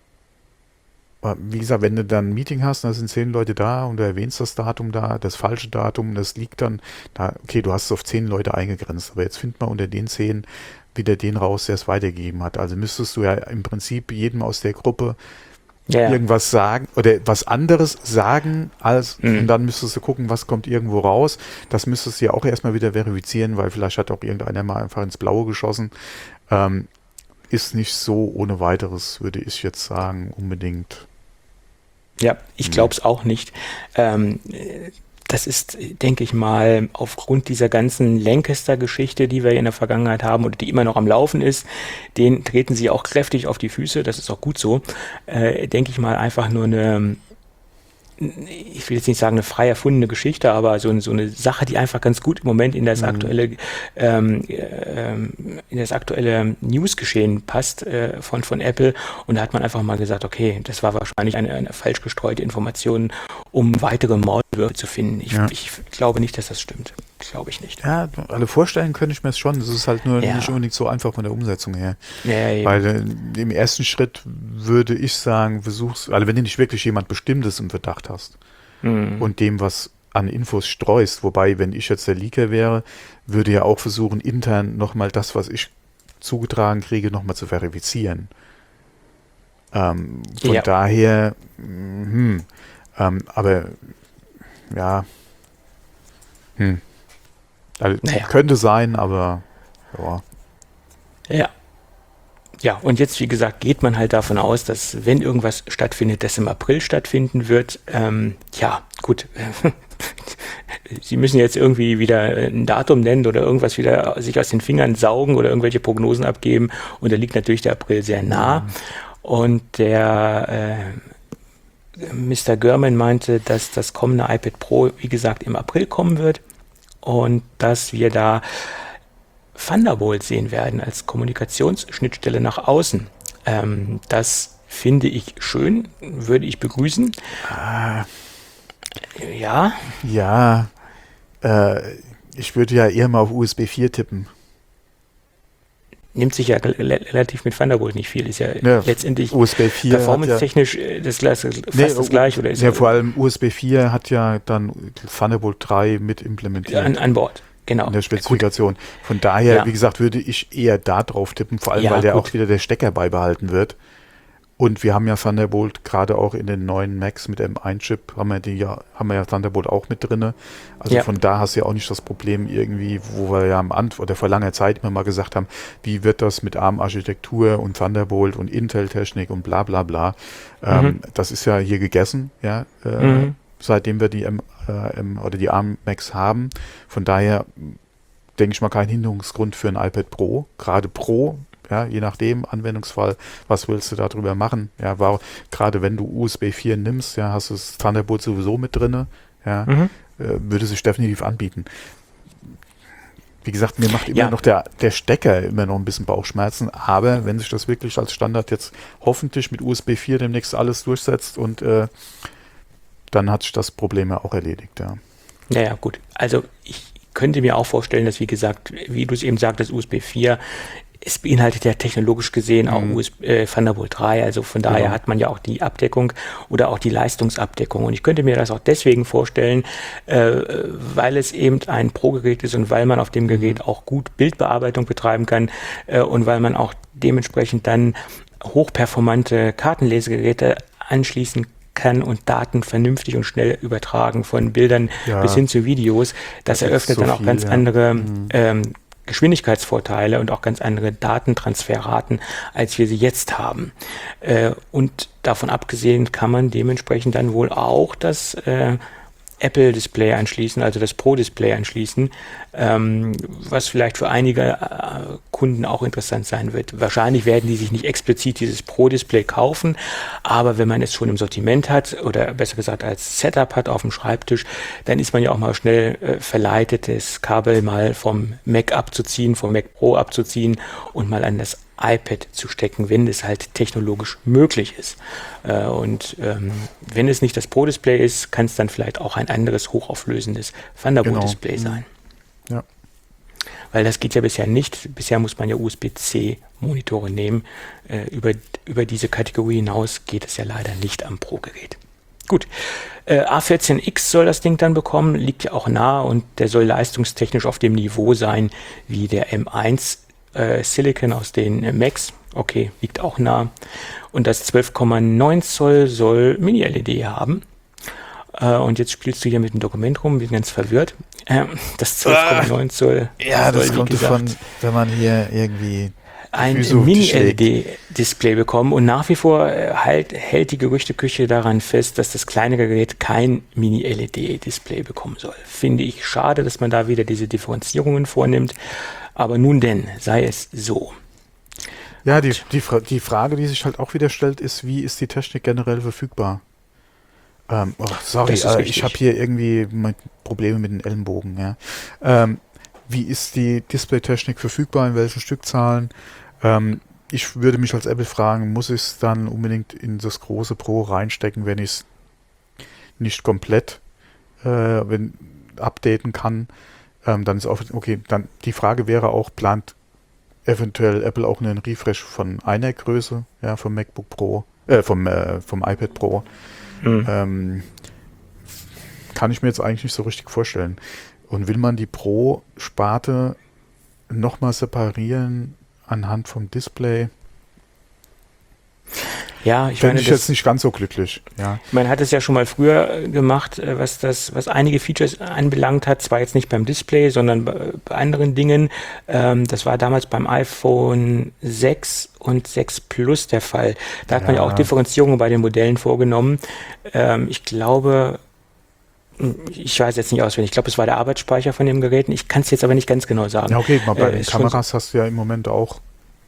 wie gesagt, wenn du dann ein Meeting hast, da sind zehn Leute da und du erwähnst das Datum da, das falsche Datum, das liegt dann da, okay, du hast es auf zehn Leute eingegrenzt, aber jetzt find mal unter den zehn wieder den raus, der es weitergegeben hat. Also müsstest du ja im Prinzip jedem aus der Gruppe Ja. irgendwas sagen oder was anderes sagen, als mhm. und dann müsstest du gucken, was kommt irgendwo raus. Das müsstest du ja auch erstmal wieder verifizieren, weil vielleicht hat auch irgendeiner mal einfach ins Blaue geschossen. Ähm, ist nicht so ohne weiteres, würde ich jetzt sagen, unbedingt. Ja, ich glaube es auch nicht. Ähm, das ist, denke ich mal, aufgrund dieser ganzen Lancaster-Geschichte, die wir in der Vergangenheit haben oder die immer noch am Laufen ist, den treten sie auch kräftig auf die Füße, das ist auch gut so, äh, denke ich mal, einfach nur eine, ich will jetzt nicht sagen eine frei erfundene Geschichte, aber so, so eine Sache, die einfach ganz gut im Moment in das aktuelle ähm, ähm, in das aktuelle Newsgeschehen passt äh, von, von Apple, und da hat man einfach mal gesagt, okay, das war wahrscheinlich eine, eine falsch gestreute Information, um weitere Maulwürfe zu finden. Ich, ja. ich glaube nicht, dass das stimmt. Glaube ich nicht. Ja, alle vorstellen könnte ich mir es schon. Das ist halt nur ja. nicht unbedingt so einfach von der Umsetzung her. Ja, Weil äh, im ersten Schritt würde ich sagen, versuch's, also wenn du nicht wirklich jemand Bestimmtes im Verdacht hast mhm. und dem was an Infos streust, wobei, wenn ich jetzt der Leaker wäre, würde ja auch versuchen, intern nochmal das, was ich zugetragen kriege, nochmal zu verifizieren. Ähm, von ja. daher, hm, ähm, aber ja, hm. Also, naja. Könnte sein, aber ja. Ja. Ja, und jetzt, wie gesagt, geht man halt davon aus, dass wenn irgendwas stattfindet, das im April stattfinden wird. Ähm, ja, gut. Sie müssen jetzt irgendwie wieder ein Datum nennen oder irgendwas wieder sich aus den Fingern saugen oder irgendwelche Prognosen abgeben. Und da liegt natürlich der April sehr nah. Mhm. Und der äh, Mister Gurman meinte, dass das kommende iPad Pro, wie gesagt, im April kommen wird. Und dass wir da Thunderbolt sehen werden als Kommunikationsschnittstelle nach außen. Ähm, das finde ich schön, würde ich begrüßen. Ah, ja. Ja, äh, ich würde ja eher mal auf U S B vier tippen. Nimmt sich ja relativ mit Thunderbolt nicht viel, ist ja, ja letztendlich U S B vier performance-technisch ja, das, fast nee, das gleiche. Oder ist ja, vor allem U S B vier hat ja dann Thunderbolt drei mit implementiert. An, an Bord, genau. In der Spezifikation. Ja, von daher, ja. wie gesagt, würde ich eher da drauf tippen, vor allem, ja, weil der gut. auch wieder der Stecker beibehalten wird. Und wir haben ja Thunderbolt gerade auch in den neuen Macs mit M eins Chip, haben wir, die ja, haben wir ja Thunderbolt auch mit drin. Also ja. von da hast du ja auch nicht das Problem irgendwie, wo wir ja am Anfang oder vor langer Zeit immer mal gesagt haben, wie wird das mit ARM-Architektur und Thunderbolt und Intel-Technik und bla bla bla. Mhm. Ähm, das ist ja hier gegessen, ja, äh, mhm. seitdem wir die M, äh, M oder die ARM-Macs haben. Von daher denke ich mal, kein Hinderungsgrund für ein iPad Pro. Gerade Pro, ja, je nachdem, Anwendungsfall, was willst du darüber machen? Ja, war, gerade wenn du U S B vier nimmst, ja, hast du das Thunderbolt sowieso mit drin, ja, mhm. äh, würde sich definitiv anbieten. Wie gesagt, mir macht immer ja. noch der, der Stecker immer noch ein bisschen Bauchschmerzen, aber wenn sich das wirklich als Standard jetzt hoffentlich mit U S B vier demnächst alles durchsetzt und äh, dann hat sich das Problem ja auch erledigt, ja. Ja, ja, gut. Also ich könnte mir auch vorstellen, dass, wie gesagt, wie du es eben sagtest, U S B vier, es beinhaltet ja technologisch gesehen auch mhm. U S B, äh, Thunderbolt drei, also von daher genau. hat man ja auch die Abdeckung oder auch die Leistungsabdeckung. Und ich könnte mir das auch deswegen vorstellen, äh, weil es eben ein Pro-Gerät ist und weil man auf dem Gerät auch gut Bildbearbeitung betreiben kann äh, und weil man auch dementsprechend dann hochperformante Kartenlesegeräte anschließen kann und Daten vernünftig und schnell übertragen von Bildern ja. bis hin zu Videos. Das, das eröffnet so dann auch viel, ganz ja. andere mhm. ähm, Geschwindigkeitsvorteile und auch ganz andere Datentransferraten, als wir sie jetzt haben. Äh, und davon abgesehen kann man dementsprechend dann wohl auch das äh, Apple-Display anschließen, also das Pro-Display anschließen, ähm, was vielleicht für einige äh, Kunden auch interessant sein wird. Wahrscheinlich werden die sich nicht explizit dieses Pro-Display kaufen, aber wenn man es schon im Sortiment hat oder besser gesagt als Setup hat auf dem Schreibtisch, dann ist man ja auch mal schnell äh, verleitet, das Kabel mal vom Mac abzuziehen, vom Mac Pro abzuziehen und mal an das iPad zu stecken, wenn es halt technologisch möglich ist. Äh, und ähm, wenn es nicht das Pro-Display ist, kann es dann vielleicht auch ein anderes hochauflösendes Thunderbolt-Display genau. sein. Ja. Weil das geht ja bisher nicht. Bisher muss man ja U S B C Monitore nehmen. Äh, über, über diese Kategorie hinaus geht es ja leider nicht am Pro-Gerät. Gut, äh, A vierzehn X soll das Ding dann bekommen, liegt ja auch nahe und der soll leistungstechnisch auf dem Niveau sein wie der M eins Äh, Silicon aus den äh, Macs, okay, liegt auch nah. Und das zwölf Komma neun Zoll soll Mini-L E D haben. Äh, und jetzt spielst du hier mit dem Dokument rum, bin ganz verwirrt. Äh, das zwölf Komma neun Zoll ja, soll, das kommt davon, wenn man hier irgendwie ein Mini-L E D-Display bekommen und nach wie vor äh, halt, hält die Gerüchteküche daran fest, dass das kleinere Gerät kein Mini-L E D-Display bekommen soll. Finde ich schade, dass man da wieder diese Differenzierungen vornimmt. Aber nun denn, sei es so. Ja, die, die, die Frage, die sich halt auch wieder stellt, ist, wie ist die Technik generell verfügbar? Ähm, oh, sorry, äh, ich habe hier irgendwie Probleme mit den Ellenbogen. Ja. Ähm, wie ist die Displaytechnik verfügbar, in welchen Stückzahlen? Ähm, ich würde mich als Apple fragen, muss ich es dann unbedingt in das große Pro reinstecken, wenn ich es nicht komplett äh, wenn, updaten kann? Ähm, dann ist auch, okay, dann die Frage wäre auch, plant eventuell Apple auch einen Refresh von einer Größe, ja, vom MacBook Pro, äh, vom, äh, vom iPad Pro. Mhm. Ähm, kann ich mir jetzt eigentlich nicht so richtig vorstellen. Und will man die Pro-Sparte nochmal separieren anhand vom Display? Ja, ich Fände meine, ich jetzt nicht ganz so glücklich. Ja. Man hat es ja schon mal früher gemacht, was das, was einige Features anbelangt hat, zwar jetzt nicht beim Display, sondern bei, bei anderen Dingen. Ähm, das war damals beim iPhone sechs und sechs Plus der Fall. Da hat ja. man ja auch Differenzierungen bei den Modellen vorgenommen. Ähm, ich glaube, ich weiß jetzt nicht auswendig, ich glaube, es war der Arbeitsspeicher von dem Gerät. Ich kann es jetzt aber nicht ganz genau sagen. Ja, okay, mal bei äh, den Kameras hast du ja im Moment auch.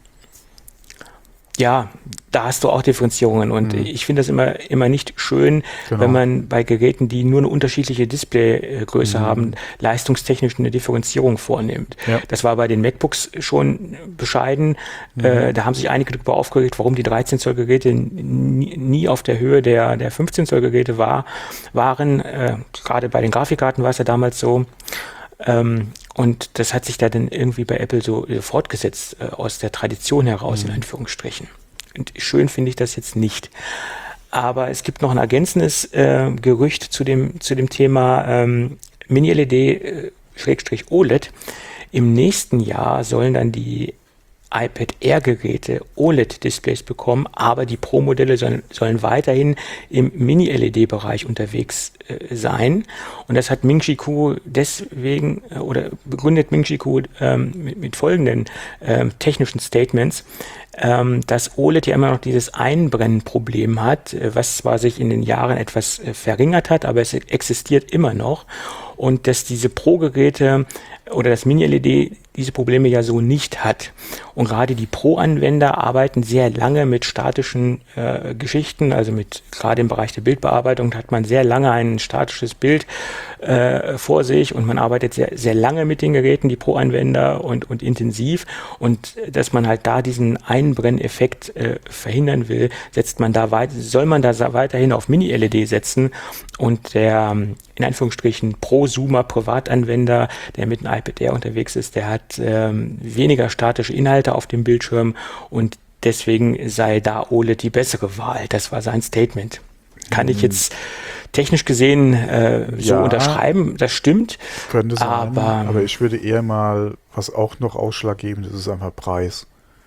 Ja, da hast du auch Differenzierungen und mhm. ich finde das immer, immer nicht schön, genau. wenn man bei Geräten, die nur eine unterschiedliche Displaygröße mhm. haben, leistungstechnisch eine Differenzierung vornimmt. Ja. Das war bei den MacBooks schon bescheiden. Mhm. Äh, da haben sich einige darüber aufgeregt, warum die dreizehn Zoll Geräte nie, nie auf der Höhe der, der fünfzehn Zoll Geräte war, waren. Äh, gerade bei den Grafikkarten war es ja damals so. Ähm, und das hat sich da dann irgendwie bei Apple so äh, fortgesetzt, äh, aus der Tradition heraus, mhm. in Anführungsstrichen. Und schön finde ich das jetzt nicht. Aber es gibt noch ein ergänzendes äh, Gerücht zu dem, zu dem Thema ähm, Mini-L E D-O L E D. Im nächsten Jahr sollen dann die iPad Air-Geräte O L E D-Displays bekommen, aber die Pro-Modelle sollen, sollen weiterhin im Mini-L E D-Bereich unterwegs äh, sein. Und das hat Ming-Chi Kuo deswegen, äh, oder begründet Ming-Chi Kuo ähm, mit, mit folgenden ähm, technischen Statements, ähm, dass O L E D ja immer noch dieses Einbrennenproblem hat, äh, was zwar sich in den Jahren etwas äh, verringert hat, aber es existiert immer noch. Und dass diese Pro-Geräte oder das Mini-L E D diese Probleme ja so nicht hat. Und gerade die Pro-Anwender arbeiten sehr lange mit statischen äh, Geschichten, also mit gerade im Bereich der Bildbearbeitung hat man sehr lange ein statisches Bild äh, vor sich und man arbeitet sehr, sehr lange mit den Geräten, die Pro-Anwender und, und intensiv. Und dass man halt da diesen Einbrenneffekt äh, verhindern will, setzt man da weit, soll man da weiterhin auf Mini-L E D setzen und der in Anführungsstrichen Prosumer Privatanwender, der mit einem iPad Air unterwegs ist, der hat ähm, weniger statische Inhalte auf dem Bildschirm und deswegen sei da O L E D die bessere Wahl. Das war sein Statement. Kann ich jetzt technisch gesehen äh, so Ja, unterschreiben, das stimmt. Könnte sein, aber, aber ich würde eher mal, was auch noch ausschlaggebend ist, ist einfach Preis.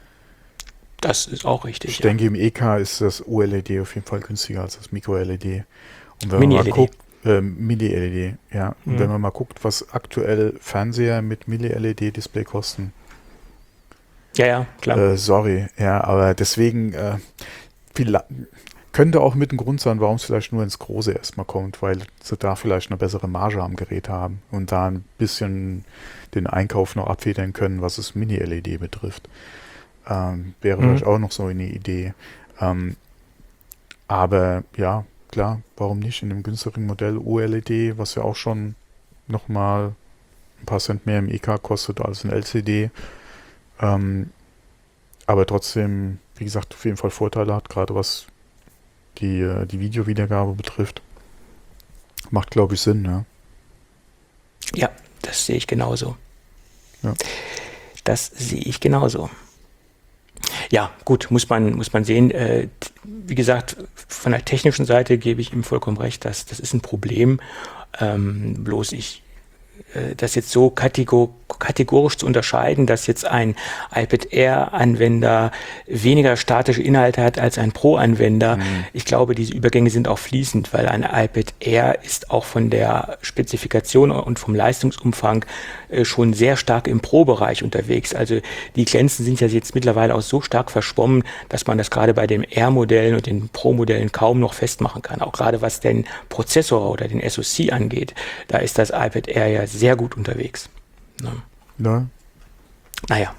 Das ist auch richtig. Ich ja. denke, im E K ist das O L E D auf jeden Fall günstiger als das Micro-L E D. Und wenn Mini-L E man D. mal guckt, äh, Mini-L E D, ja. Und Mhm. wenn man mal guckt, was aktuell Fernseher mit Mini-L E D-Display kosten, Ja, ja, klar. äh, sorry, ja, aber deswegen äh, viel, könnte auch mit ein Grund sein, warum es vielleicht nur ins Große erstmal kommt, weil sie da vielleicht eine bessere Marge am Gerät haben und da ein bisschen den Einkauf noch abfedern können, was das Mini-L E D betrifft. Ähm, wäre Mhm. vielleicht auch noch so eine Idee. Ähm, aber ja, klar, warum nicht in einem günstigeren Modell O L E D, was ja auch schon nochmal ein paar Cent mehr im E K kostet als ein L C D. Ähm, aber trotzdem, wie gesagt, auf jeden Fall Vorteile hat, gerade was die, äh, die Videowiedergabe betrifft. Macht, glaube ich, Sinn, ne? Ja, das sehe ich genauso. Ja. Das sehe ich genauso. Ja, gut, muss man, muss man sehen. Äh, wie gesagt, von der technischen Seite gebe ich ihm vollkommen recht, dass das ist ein Problem. Ähm, bloß ich äh, das jetzt so kategor kategorisch zu unterscheiden, dass jetzt ein iPad Air-Anwender weniger statische Inhalte hat als ein Pro-Anwender. Mhm. Ich glaube, diese Übergänge sind auch fließend, weil ein iPad Air ist auch von der Spezifikation und vom Leistungsumfang äh, schon sehr stark im Pro-Bereich unterwegs. Also die Grenzen sind ja jetzt mittlerweile auch so stark verschwommen, dass man das gerade bei den Air-Modellen und den Pro-Modellen kaum noch festmachen kann. Auch gerade was den Prozessor oder den S O C angeht, da ist das iPad Air ja sehr gut unterwegs. Ne? Ja. Naja.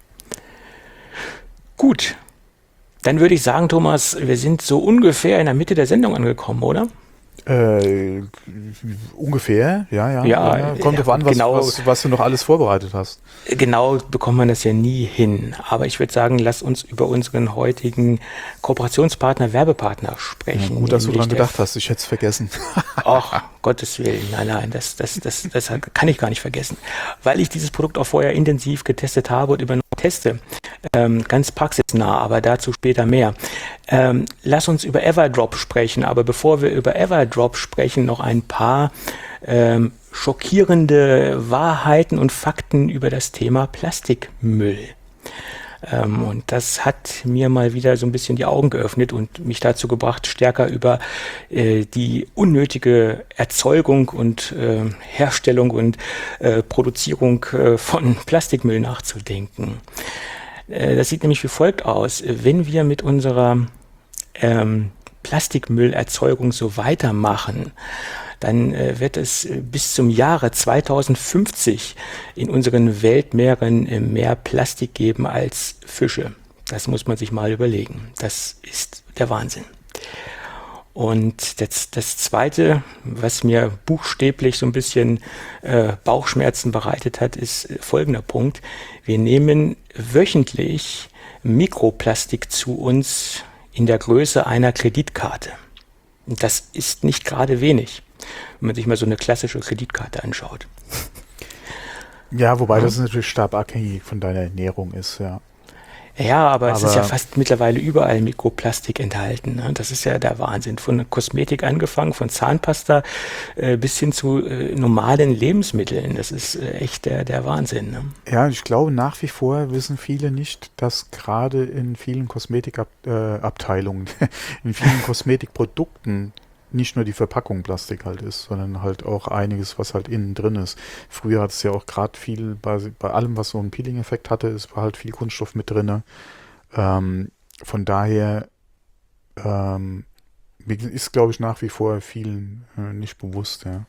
Gut. Dann würde ich sagen, Thomas, wir sind so ungefähr in der Mitte der Sendung angekommen, oder? Äh, ungefähr, ja, ja. Ja, ja. Kommt ja, drauf an, was, genau. was, was du noch alles vorbereitet hast. Genau bekommt man das ja nie hin. Aber ich würde sagen, lass uns über unseren heutigen Kooperationspartner, Werbepartner sprechen. Ja, gut, dass du Nämlich dran der- gedacht hast. Ich hätte es vergessen. Ach, Gottes Willen, nein, nein, das, das, das, das kann ich gar nicht vergessen. Weil ich dieses Produkt auch vorher intensiv getestet habe und immer noch teste. Ähm, ganz praxisnah, aber dazu später mehr. Ähm, lass uns über Everdrop sprechen, aber bevor wir über Everdrop sprechen, noch ein paar ähm, schockierende Wahrheiten und Fakten über das Thema Plastikmüll. Ähm, und das hat mir mal wieder so ein bisschen die Augen geöffnet und mich dazu gebracht, stärker über äh, die unnötige Erzeugung und äh, Herstellung und äh, Produzierung äh, von Plastikmüll nachzudenken. Äh, das sieht nämlich wie folgt aus. Wenn wir mit unserer ähm, Plastikmüllerzeugung so weitermachen, dann äh, wird es äh, bis zum Jahre zweitausendfünfzig in unseren Weltmeeren äh, mehr Plastik geben als Fische. Das muss man sich mal überlegen. Das ist der Wahnsinn. Und das, das Zweite, was mir buchstäblich so ein bisschen äh, Bauchschmerzen bereitet hat, ist äh, folgender Punkt. Wir nehmen wöchentlich Mikroplastik zu uns in der Größe einer Kreditkarte. Und das ist nicht gerade wenig, wenn man sich mal so eine klassische Kreditkarte anschaut. Ja, wobei Ja. das natürlich stark abhängig von deiner Ernährung ist, ja. Ja, aber, es ist ja Aber- fast mittlerweile überall Mikroplastik enthalten. Ne? Das ist ja der Wahnsinn. Von Kosmetik angefangen, von Zahnpasta äh, bis hin zu äh, normalen Lebensmitteln. Das ist äh, echt der, der Wahnsinn. Ne? Ja, ich glaube, nach wie vor wissen viele nicht, dass gerade in vielen Kosmetikabteilungen, in vielen Kosmetikprodukten nicht nur die Verpackung Plastik halt ist, sondern halt auch einiges, was halt innen drin ist. Früher hat es ja auch gerade viel, bei, bei allem, was so einen Peeling-Effekt hatte, es war halt viel Kunststoff mit drin. Ähm, von daher ähm, ist, glaube ich, nach wie vor vielen äh, nicht bewusst, ja.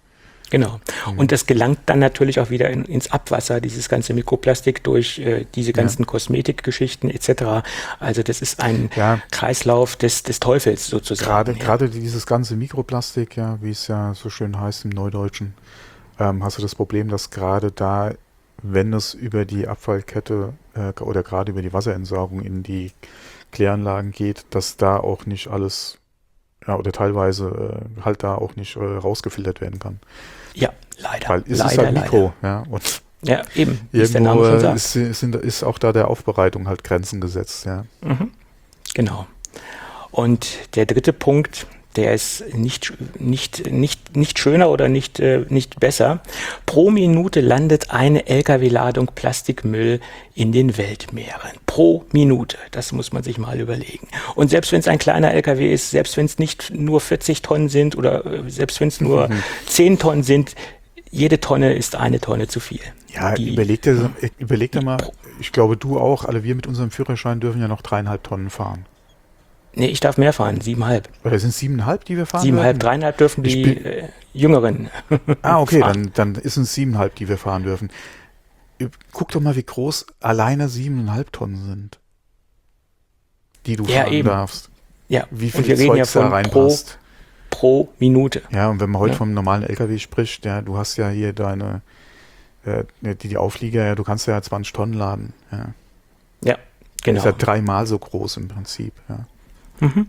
Genau. Mhm. Und das gelangt dann natürlich auch wieder in, ins Abwasser, dieses ganze Mikroplastik durch äh, diese ganzen ja. Kosmetikgeschichten et cetera. Also das ist ein ja. Kreislauf des, des Teufels sozusagen. Gerade, ja. gerade dieses ganze Mikroplastik, ja, wie es ja so schön heißt im Neudeutschen, ähm, hast du das Problem, dass gerade da, wenn es über die Abfallkette äh, oder gerade über die Wasserentsorgung in die Kläranlagen geht, dass da auch nicht alles ja, oder teilweise äh, halt da auch nicht äh, rausgefiltert werden kann. Ja, leider. Weil es leider, ist halt Mikro, leider. ja. Und ja, eben, wie es der Name schon sagt. Ist, sind, ist auch da der Aufbereitung halt Grenzen gesetzt, ja. Mhm. Genau. Und der dritte Punkt, der ist nicht, nicht, nicht, nicht schöner oder nicht, äh, nicht besser. Pro Minute landet eine L K W-Ladung Plastikmüll in den Weltmeeren. Pro Minute. Das muss man sich mal überlegen. Und selbst wenn es ein kleiner L K W ist, selbst wenn es nicht nur vierzig Tonnen sind oder äh, selbst wenn es nur mhm. zehn Tonnen sind, jede Tonne ist eine Tonne zu viel. Ja, Die, überleg dir, überleg dir mal, ich glaube du auch, alle wir mit unserem Führerschein dürfen ja noch dreieinhalb Tonnen fahren. Nee, ich darf mehr fahren, siebeneinhalb. Oder sind es siebeneinhalb, die wir fahren Siebeneinhalb, dürfen? dreieinhalb dürfen die äh, Jüngeren Ah, okay, fahren. dann, dann ist es siebeneinhalb, die wir fahren dürfen. Guck doch mal, wie groß alleine siebeneinhalb Tonnen sind, die du ja, fahren eben. darfst. Ja, wie viel und wir reden Zeugs ja da von reinpasst. Pro, pro Minute. Ja, und wenn man heute Ja. vom normalen L K W spricht, ja, du hast ja hier deine, äh, die, die Auflieger, ja, du kannst ja zwanzig Tonnen laden. Ja, ja genau. Das ist ja dreimal so groß im Prinzip, ja. Mhm.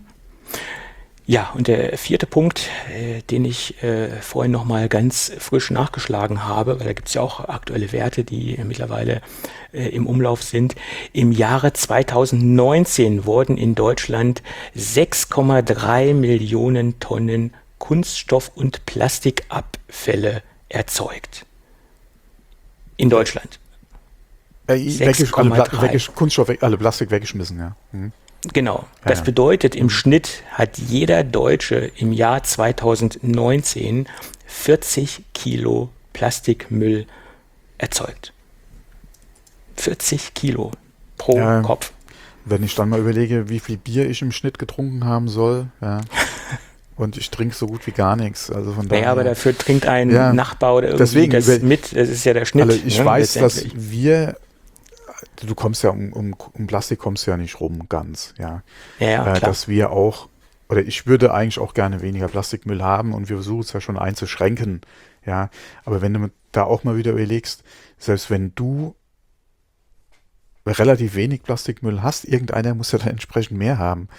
Ja, und der vierte Punkt, äh, den ich äh, vorhin nochmal ganz frisch nachgeschlagen habe, weil da gibt es ja auch aktuelle Werte, die äh, mittlerweile äh, im Umlauf sind. Im Jahre zweitausendneunzehn wurden in Deutschland sechs Komma drei Millionen Tonnen Kunststoff- und Plastikabfälle erzeugt. In Deutschland. Äh, weggesch- alle, Pla- weggesch- Kunststoff, weg, alle Plastik weggeschmissen, ja. Mhm. Genau. Ja, Das ja. bedeutet, im Schnitt hat jeder Deutsche im Jahr zweitausendneunzehn vierzig Kilo Plastikmüll erzeugt. vierzig Kilo pro Ja, Kopf. Wenn ich dann mal überlege, wie viel Bier ich im Schnitt getrunken haben soll, ja. Und ich trinke so gut wie gar nichts. Also von daher, Naja, aber dafür trinkt ein ja, Nachbar oder irgendwie deswegen, das über- mit. Das ist ja der Schnitt. Also ich ne, weiß, dass letztendlich. wir, du kommst ja um, um, um Plastik kommst du ja nicht rum, ganz, ja. Ja, ja, äh, klar. dass wir auch, oder ich würde eigentlich auch gerne weniger Plastikmüll haben und wir versuchen es ja schon einzuschränken, ja. Aber wenn du da auch mal wieder überlegst, selbst wenn du relativ wenig Plastikmüll hast, irgendeiner muss ja dann entsprechend mehr haben.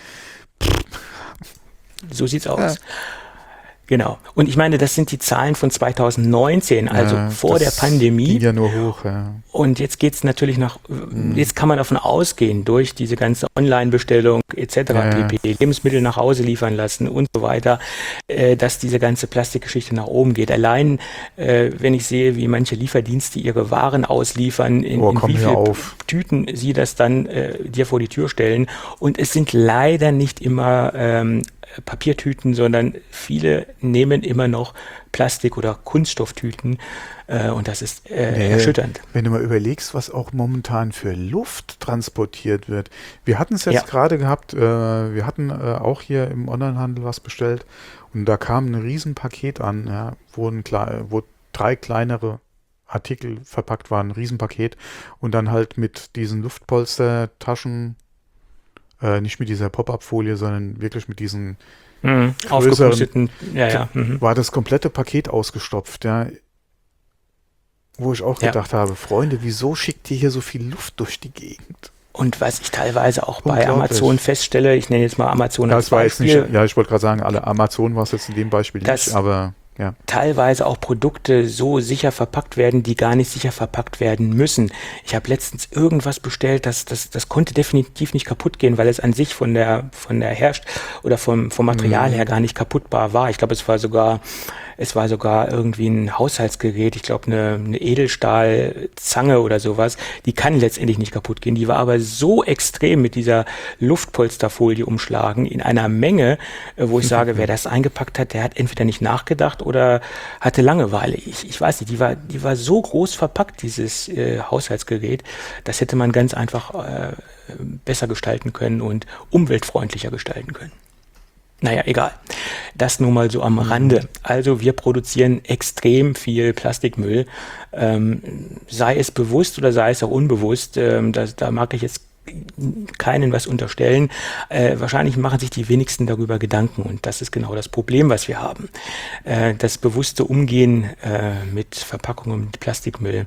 So sieht's aus. Ja. Genau. Und ich meine, das sind die Zahlen von zweitausendneunzehn, also Ja, vor der das Pandemie. ging ja nur hoch, ja. Und jetzt geht's natürlich nach, jetzt kann man davon ausgehen, durch diese ganze Online-Bestellung et cetera Ja, ja. pp, Lebensmittel nach Hause liefern lassen und so weiter, äh, dass diese ganze Plastikgeschichte nach oben geht. Allein, äh, wenn ich sehe, wie manche Lieferdienste ihre Waren ausliefern, in, Oh, in komm, wie hör viel auf. Tüten sie das dann äh, dir vor die Tür stellen. Und es sind leider nicht immer ähm, Papiertüten, sondern viele nehmen immer noch Plastik- oder Kunststofftüten äh, und das ist äh, Nee, erschütternd. Wenn du mal überlegst, was auch momentan für Luft transportiert wird. Wir hatten es jetzt Ja. gerade gehabt, äh, wir hatten äh, auch hier im Onlinehandel was bestellt und da kam ein Riesenpaket an, ja, wo, ein, klei- wo drei kleinere Artikel verpackt waren, ein Riesenpaket und dann halt mit diesen Luftpolstertaschen, äh, nicht mit dieser Pop-Up-Folie, sondern wirklich mit diesen Mhm. größeren- Aufgepusteten, ja, ja. Mhm. war das komplette Paket ausgestopft, ja. Wo ich auch Ja. gedacht habe, Freunde, wieso schickt ihr hier so viel Luft durch die Gegend? Und was ich teilweise auch bei Unglaublich. Amazon feststelle, ich nenne jetzt mal Amazon Ja, als das war jetzt Beispiel, nicht, ja, ich wollte gerade sagen, alle Amazon war es jetzt in dem Beispiel Das- nicht, aber ja. teilweise auch Produkte so sicher verpackt werden, die gar nicht sicher verpackt werden müssen. Ich habe letztens irgendwas bestellt, das, das, das konnte definitiv nicht kaputt gehen, weil es an sich von der, von der Herst oder vom, vom Material Mhm. her gar nicht kaputtbar war. Ich glaube, es war sogar, es war sogar irgendwie ein Haushaltsgerät, ich glaube eine, eine Edelstahlzange oder sowas, die kann letztendlich nicht kaputt gehen. Die war aber so extrem mit dieser Luftpolsterfolie umschlagen in einer Menge, äh, wo ich sage, wer das eingepackt hat, der hat entweder nicht nachgedacht oder hatte Langeweile. Ich, ich weiß nicht, die war, die war so groß verpackt, dieses äh, Haushaltsgerät, das hätte man ganz einfach äh, besser gestalten können und umweltfreundlicher gestalten können. Naja, egal. Das nur mal so am Rande. Also wir produzieren extrem viel Plastikmüll, ähm, sei es bewusst oder sei es auch unbewusst. Ähm, das, da mag ich jetzt keinen was unterstellen. Äh, wahrscheinlich machen sich die wenigsten darüber Gedanken und das ist genau das Problem, was wir haben. Äh, das bewusste Umgehen äh, mit Verpackungen, mit Plastikmüll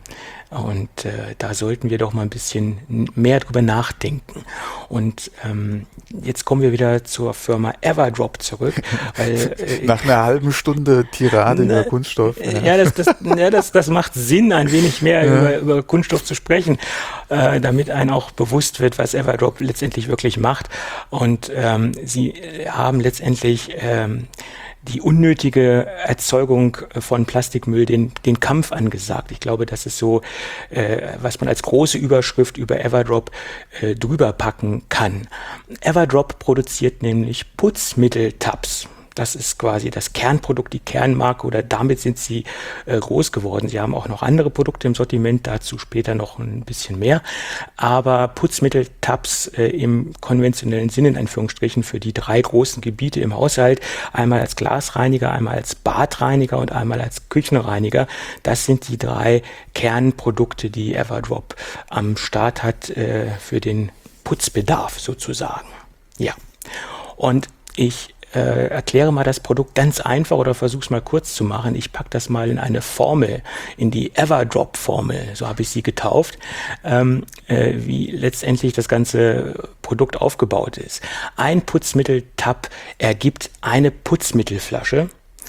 und äh, da sollten wir doch mal ein bisschen mehr drüber nachdenken. Und ähm, jetzt kommen wir wieder zur Firma Everdrop zurück. Weil, äh, Nach einer halben Stunde Tirade na, über Kunststoff. Ja, ja das, das, ja das, das macht Sinn, ein wenig mehr ja. über, über Kunststoff zu sprechen, äh, damit einem auch bewusst wird, was Everdrop letztendlich wirklich macht. Und ähm, sie haben letztendlich ähm, die unnötige Erzeugung von Plastikmüll, den, den Kampf angesagt. Ich glaube, das ist so, äh, was man als große Überschrift über Everdrop äh, drüber packen kann. Everdrop produziert nämlich Putzmitteltabs. Das ist quasi das Kernprodukt, die Kernmarke oder damit sind sie äh, groß geworden. Sie haben auch noch andere Produkte im Sortiment, dazu später noch ein bisschen mehr. Aber Putzmitteltabs äh, im konventionellen Sinne, in Anführungsstrichen, für die drei großen Gebiete im Haushalt, einmal als Glasreiniger, einmal als Badreiniger und einmal als Küchenreiniger. Das sind die drei Kernprodukte, die Everdrop am Start hat äh, für den Putzbedarf sozusagen. Ja, und ich Äh, erkläre mal das Produkt ganz einfach oder versuche es mal kurz zu machen. Ich packe das mal in eine Formel, in die Everdrop-Formel, so habe ich sie getauft, ähm, äh, wie letztendlich das ganze Produkt aufgebaut ist. Ein Putzmitteltab ergibt eine Putzmittelflasche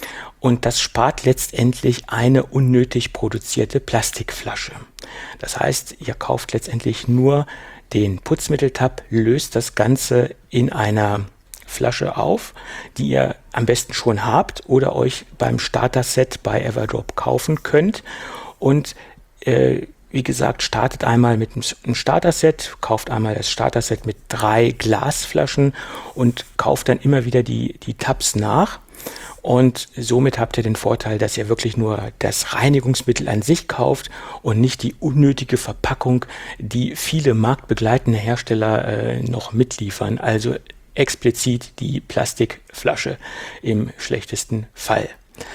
und das spart letztendlich eine unnötig produzierte Plastikflasche. Das heißt, ihr kauft letztendlich nur den Putzmitteltab, löst das Ganze in einer Flasche auf, die ihr am besten schon habt oder euch beim Starter-Set bei Everdrop kaufen könnt. Und äh, wie gesagt, startet einmal mit einem Starter-Set, kauft einmal das Starter-Set mit drei Glasflaschen und kauft dann immer wieder die, die Tabs nach. Und somit habt ihr den Vorteil, dass ihr wirklich nur das Reinigungsmittel an sich kauft und nicht die unnötige Verpackung, die viele marktbegleitende Hersteller äh, noch mitliefern. Also explizit die Plastikflasche im schlechtesten Fall.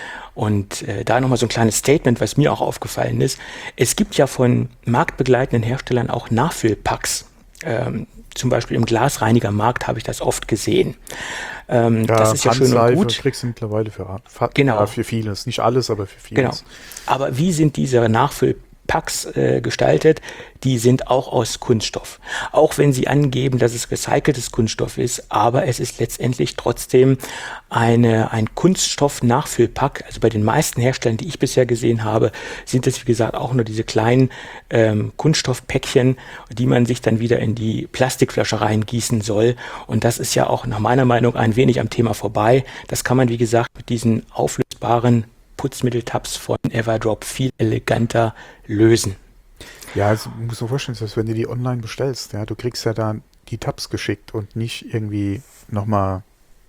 Und äh, da nochmal so ein kleines Statement, was mir auch aufgefallen ist. Es gibt ja von marktbegleitenden Herstellern auch Nachfüllpacks. Ähm, zum Beispiel im Glasreinigermarkt habe ich das oft gesehen. Ähm, ja, das ist ja schön und gut. Kriegst du mittlerweile für, für, genau. ja, für vieles. Nicht alles, aber für vieles. Genau. Aber wie sind diese Nachfüllpacks Packs äh, gestaltet, die sind auch aus Kunststoff. Auch wenn sie angeben, dass es recyceltes Kunststoff ist, aber es ist letztendlich trotzdem eine, ein Kunststoff-Nachfüllpack. Also bei den meisten Herstellern, die ich bisher gesehen habe, sind es wie gesagt auch nur diese kleinen ähm, Kunststoffpäckchen, die man sich dann wieder in die Plastikflasche reingießen soll. Und das ist ja auch nach meiner Meinung ein wenig am Thema vorbei. Das kann man wie gesagt mit diesen auflösbaren Putzmitteltabs von Everdrop viel eleganter lösen. Ja, also musst du dir vorstellen, dass wenn du die online bestellst, ja, du kriegst ja da die Tabs geschickt und nicht irgendwie nochmal.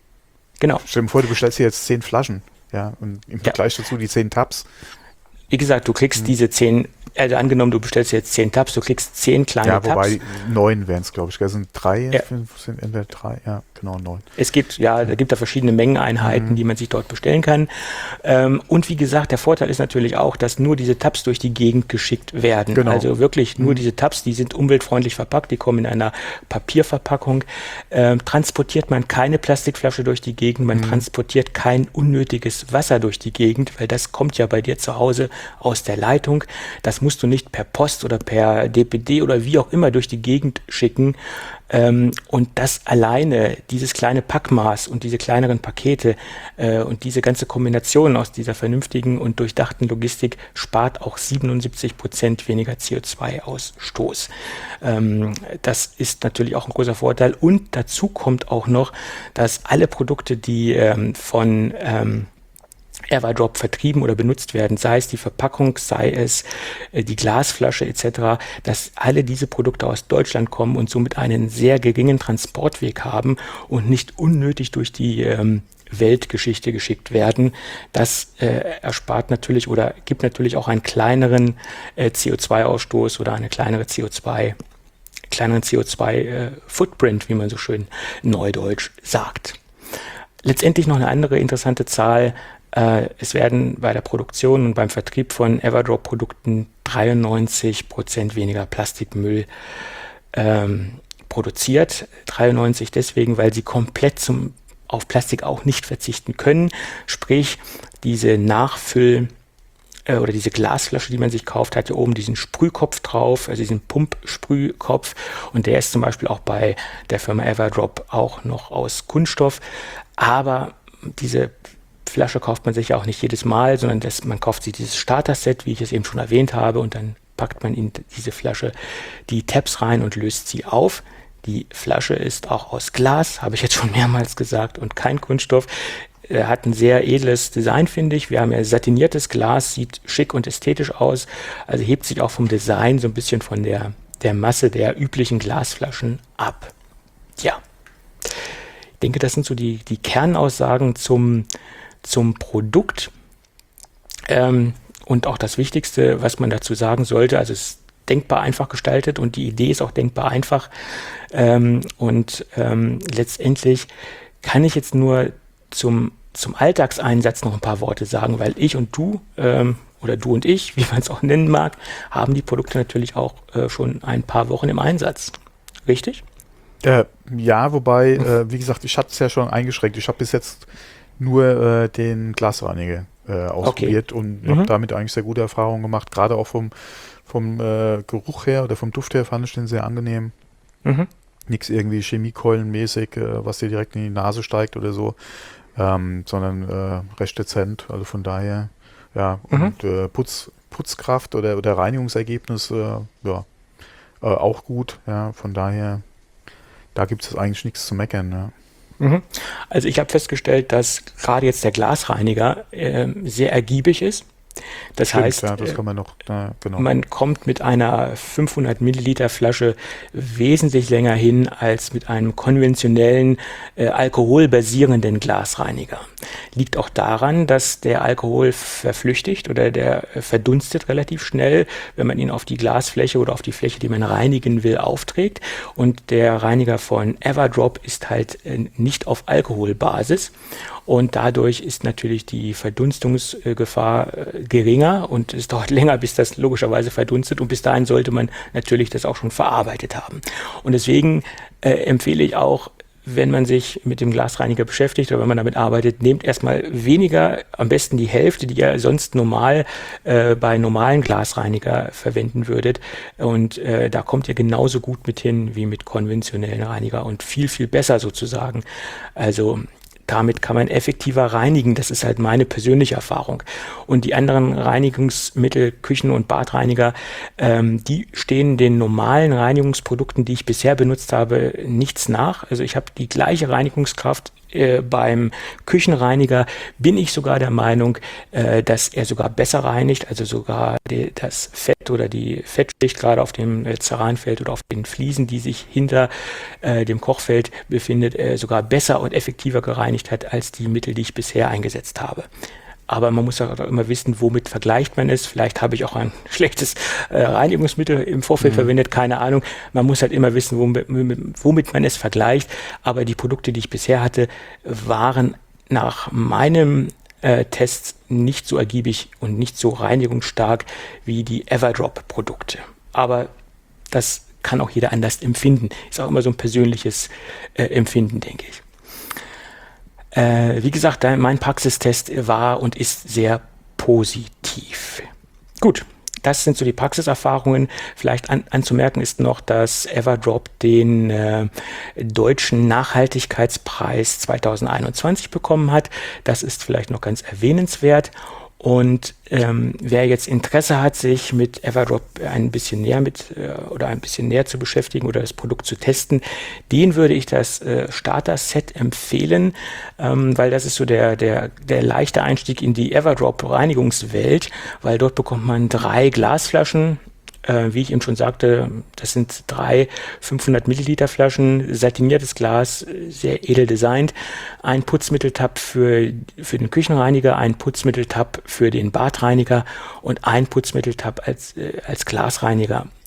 Genau. Stell dir vor, du bestellst dir jetzt zehn Flaschen, ja, und im Ja. Vergleich dazu die zehn Tabs. Wie gesagt, du kriegst hm. diese zehn, also angenommen, du bestellst jetzt zehn Tabs, du kriegst zehn kleine Ja, wobei Tabs. neun wären es, glaube ich. Das sind drei, Ja. fünf, sind entweder drei, ja, genau, neun. Es gibt, ja, da gibt da verschiedene Mengeneinheiten, Mhm. die man sich dort bestellen kann. Ähm, und wie gesagt, der Vorteil ist natürlich auch, dass nur diese Tabs durch die Gegend geschickt werden. Genau. Also wirklich nur Mhm. diese Tabs, die sind umweltfreundlich verpackt, die kommen in einer Papierverpackung. Ähm, transportiert man keine Plastikflasche durch die Gegend, man Mhm. transportiert kein unnötiges Wasser durch die Gegend, weil das kommt ja bei dir zu Hause aus der Leitung. Das musst du nicht per Post oder per D P D oder wie auch immer durch die Gegend schicken. Ähm, und das alleine, dieses kleine Packmaß und diese kleineren Pakete äh, und diese ganze Kombination aus dieser vernünftigen und durchdachten Logistik spart auch siebenundsiebzig Prozent weniger C O zwei Ausstoß. Ähm, das ist natürlich auch ein großer Vorteil. Und dazu kommt auch noch, dass alle Produkte, die ähm, von ähm, Everdrop vertrieben oder benutzt werden, sei es die Verpackung, sei es äh, die Glasflasche et cetera, dass alle diese Produkte aus Deutschland kommen und somit einen sehr geringen Transportweg haben und nicht unnötig durch die ähm, Weltgeschichte geschickt werden. Das äh, erspart natürlich oder gibt natürlich auch einen kleineren äh, C O zwei Ausstoß oder eine kleinere C O zwei, kleineren C O zwei äh, Footprint, wie man so schön neudeutsch sagt. letztendlich noch eine andere interessante Zahl. Äh, es werden bei der Produktion und beim Vertrieb von Everdrop-Produkten dreiundneunzig Prozent weniger Plastikmüll ähm, produziert. dreiundneunzig deswegen, weil sie komplett zum, auf Plastik auch nicht verzichten können. Sprich, diese Nachfüll- äh, oder diese Glasflasche, die man sich kauft, hat hier oben diesen Sprühkopf drauf, also diesen Pumpsprühkopf. Und der ist zum Beispiel auch bei der Firma Everdrop auch noch aus Kunststoff. Aber diese Flasche kauft man sich ja auch nicht jedes Mal, sondern das, man kauft sich dieses Starter-Set, wie ich es eben schon erwähnt habe, und dann packt man in diese Flasche die Tabs rein und löst sie auf. Die Flasche ist auch aus Glas, habe ich jetzt schon mehrmals gesagt, und kein Kunststoff. Er hat ein sehr edles Design, finde ich. Wir haben ja satiniertes Glas, sieht schick und ästhetisch aus, also hebt sich auch vom Design so ein bisschen von der, der Masse der üblichen Glasflaschen ab. Ja, ich denke, das sind so die, die Kernaussagen zum zum Produkt ähm, und auch das Wichtigste, was man dazu sagen sollte. Also es ist denkbar einfach gestaltet und die Idee ist auch denkbar einfach ähm, und ähm, letztendlich kann ich jetzt nur zum, zum Alltagseinsatz noch ein paar Worte sagen, weil ich und du ähm, oder du und ich, wie man es auch nennen mag, haben die Produkte natürlich auch äh, schon ein paar Wochen im Einsatz. Richtig? Äh, ja, wobei, äh, wie gesagt, ich hatte es ja schon eingeschränkt. Ich habe bis jetzt nur äh, den Glasreiniger äh, ausprobiert okay. und mhm. habe damit eigentlich sehr gute Erfahrungen gemacht. Gerade auch vom, vom äh, Geruch her oder vom Duft her fand ich den sehr angenehm. Mhm. Nichts irgendwie Chemiekeulenmäßig, äh, was dir direkt in die Nase steigt oder so, ähm, sondern äh, recht dezent. Also von daher, ja, mhm. und äh, Putz, Putzkraft oder, oder Reinigungsergebnis, äh, ja, äh, auch gut. Ja, von daher, da gibt es eigentlich nichts zu meckern. Ja. Also ich habe festgestellt, dass gerade jetzt der Glasreiniger äh, sehr ergiebig ist. Das Stimmt, heißt, ja, das kann man noch, ja, genau. Man kommt mit einer fünfhundert Milliliter Flasche wesentlich länger hin als mit einem konventionellen äh, alkoholbasierenden Glasreiniger. Liegt auch daran, dass der Alkohol verflüchtigt oder der äh, verdunstet relativ schnell, wenn man ihn auf die Glasfläche oder auf die Fläche, die man reinigen will, aufträgt. Und der Reiniger von Everdrop ist halt äh, nicht auf Alkoholbasis. Und dadurch ist natürlich die Verdunstungsgefahr äh, geringer und es dauert länger, bis das logischerweise verdunstet. Und bis dahin sollte man natürlich das auch schon verarbeitet haben. Und deswegen äh, empfehle ich auch, wenn man sich mit dem Glasreiniger beschäftigt oder wenn man damit arbeitet, nehmt erstmal weniger, am besten die Hälfte, die ihr sonst normal äh, bei normalen Glasreiniger verwenden würdet. Und äh, da kommt ihr genauso gut mit hin wie mit konventionellen Reiniger und viel, viel besser sozusagen. Also damit kann man effektiver reinigen. Das ist halt meine persönliche Erfahrung. Und die anderen Reinigungsmittel, Küchen- und Badreiniger, ähm, die stehen den normalen Reinigungsprodukten, die ich bisher benutzt habe, nichts nach. Also ich habe die gleiche Reinigungskraft. Äh, beim Küchenreiniger bin ich sogar der Meinung, äh, dass er sogar besser reinigt, also sogar die, das Fett oder die Fettschicht gerade auf dem äh, Ceranfeld oder auf den Fliesen, die sich hinter äh, dem Kochfeld befindet, äh, sogar besser und effektiver gereinigt hat als die Mittel, die ich bisher eingesetzt habe. Aber man muss auch immer wissen, womit vergleicht man es. Vielleicht habe ich auch ein schlechtes äh, Reinigungsmittel im Vorfeld mhm. verwendet, keine Ahnung. Man muss halt immer wissen, womit, womit man es vergleicht. Aber die Produkte, die ich bisher hatte, waren nach meinem äh, Test nicht so ergiebig und nicht so reinigungsstark wie die Everdrop-Produkte. Aber das kann auch jeder anders empfinden. Ist auch immer so ein persönliches äh, Empfinden, denke ich. Äh, wie gesagt, mein Praxistest war und ist sehr positiv. Gut, das sind so die Praxiserfahrungen. Vielleicht an, anzumerken ist noch, dass Everdrop den äh, deutschen Nachhaltigkeitspreis zweitausendeinundzwanzig bekommen hat. Das ist vielleicht noch ganz erwähnenswert. Und ähm, wer jetzt Interesse hat, sich mit Everdrop ein bisschen näher mit äh, oder ein bisschen näher zu beschäftigen oder das Produkt zu testen, den würde ich das äh, Starter-Set empfehlen, ähm, weil das ist so der der der leichte Einstieg in die Everdrop-Reinigungswelt, weil dort bekommt man drei Glasflaschen. Äh, wie ich eben schon sagte, das sind drei fünfhundert Milliliter Flaschen, satiniertes Glas, sehr edel designt, ein Putzmitteltab für, für den Küchenreiniger, ein Putzmitteltab für den Badreiniger und ein Putzmitteltab als, äh, als Glasreiniger.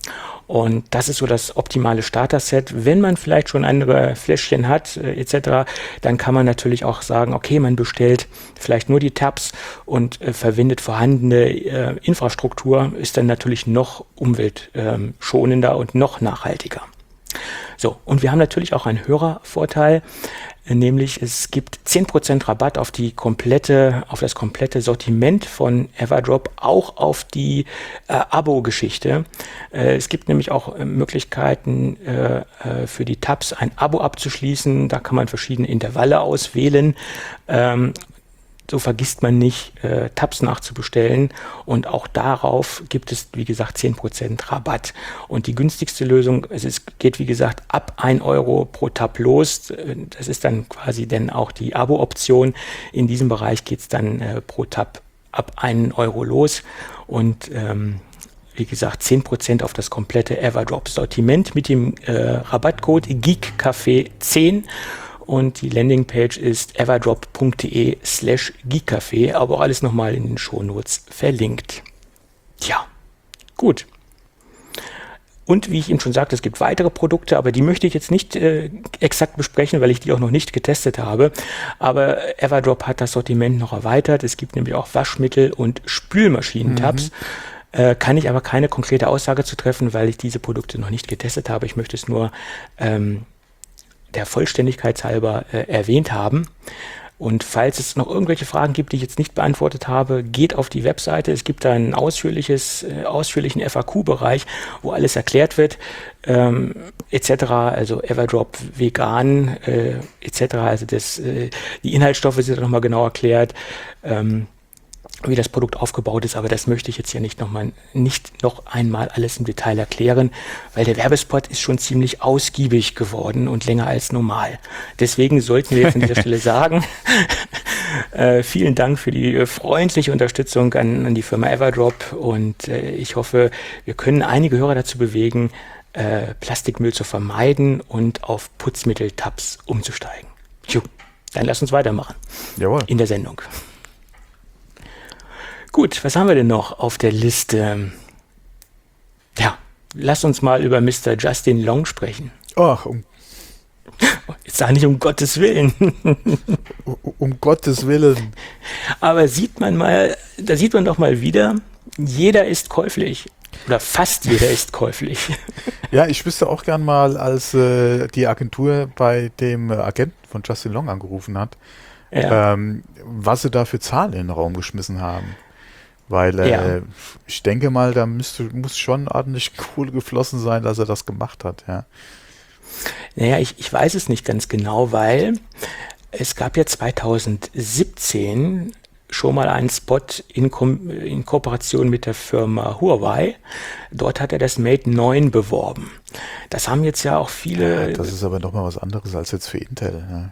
Und das ist so das optimale Starter-Set. Wenn man vielleicht schon andere Fläschchen hat, äh, et cetera, dann kann man natürlich auch sagen, okay, man bestellt vielleicht nur die Tabs und äh, verwendet vorhandene äh, Infrastruktur, ist dann natürlich noch umweltschonender und noch nachhaltiger. So, und wir haben natürlich auch einen Hörervorteil, nämlich es gibt zehn Prozent Rabatt auf die komplette, auf das komplette Sortiment von Everdrop, auch auf die äh, Abo-Geschichte. Äh, es gibt nämlich auch äh, Möglichkeiten äh, äh, für die Tabs ein Abo abzuschließen. Da kann man verschiedene Intervalle auswählen. Ähm, So vergisst man nicht, äh, Tabs nachzubestellen, und auch darauf gibt es, wie gesagt, zehn Prozent Rabatt. Und die günstigste Lösung, es ist, geht, wie gesagt, ab ein Euro pro Tab los. Das ist dann quasi dann auch die Abo-Option. In diesem Bereich geht es dann äh, pro Tab ab einen Euro los. Und ähm, wie gesagt, zehn Prozent auf das komplette Everdrop-Sortiment mit dem äh, Rabattcode Geekcafé zehn. Und die Landingpage ist everdrop.de slash geekcafé, aber auch alles nochmal in den Shownotes verlinkt. Tja, gut. Und wie ich eben schon sagte, es gibt weitere Produkte, aber die möchte ich jetzt nicht äh, exakt besprechen, weil ich die auch noch nicht getestet habe. Aber Everdrop hat das Sortiment noch erweitert. Es gibt nämlich auch Waschmittel- und Spülmaschinentabs. Mhm. Äh, kann ich aber keine konkrete Aussage zu treffen, weil ich diese Produkte noch nicht getestet habe. Ich möchte es nur ähm, der Vollständigkeit halber äh, erwähnt haben. Und falls es noch irgendwelche Fragen gibt, die ich jetzt nicht beantwortet habe, geht auf die Webseite. Es gibt da einen ausführliches, äh, ausführlichen F A Q-Bereich, wo alles erklärt wird, ähm, et cetera. Also Everdrop vegan, äh, et cetera. Also das, äh, die Inhaltsstoffe sind da nochmal genau erklärt, ähm, wie das Produkt aufgebaut ist, aber das möchte ich jetzt hier nicht noch mal, nicht noch einmal alles im Detail erklären, weil der Werbespot ist schon ziemlich ausgiebig geworden und länger als normal. Deswegen sollten wir jetzt an dieser Stelle sagen, äh, vielen Dank für die äh, freundliche Unterstützung an, an die Firma Everdrop, und äh, ich hoffe, wir können einige Hörer dazu bewegen, äh, Plastikmüll zu vermeiden und auf Putzmitteltabs umzusteigen. Tju, dann lass uns weitermachen. Jawohl. In der Sendung. Gut, was haben wir denn noch auf der Liste? Ja, lass uns mal über Mister Justin Long sprechen. Ach, um, Jetzt sag nicht um Gottes Willen. um, um Gottes Willen. Aber sieht man mal, da sieht man doch mal wieder, jeder ist käuflich. Oder fast jeder ist käuflich. Ja, ich wüsste auch gern mal, als äh, die Agentur bei dem äh, Agenten von Justin Long angerufen hat, ja. ähm, was sie da für Zahlen in den Raum geschmissen haben. Weil äh, ja. ich denke mal, da müsste, muss schon ordentlich Kohle geflossen sein, dass er das gemacht hat. Ja. Naja, ich, ich weiß es nicht ganz genau, weil es gab ja zwanzig siebzehn schon mal einen Spot in, Ko- in Kooperation mit der Firma Huawei. Dort hat er das Mate neun beworben. Das haben jetzt ja auch viele... Ja, das ist aber nochmal was anderes als jetzt für Intel. Ja.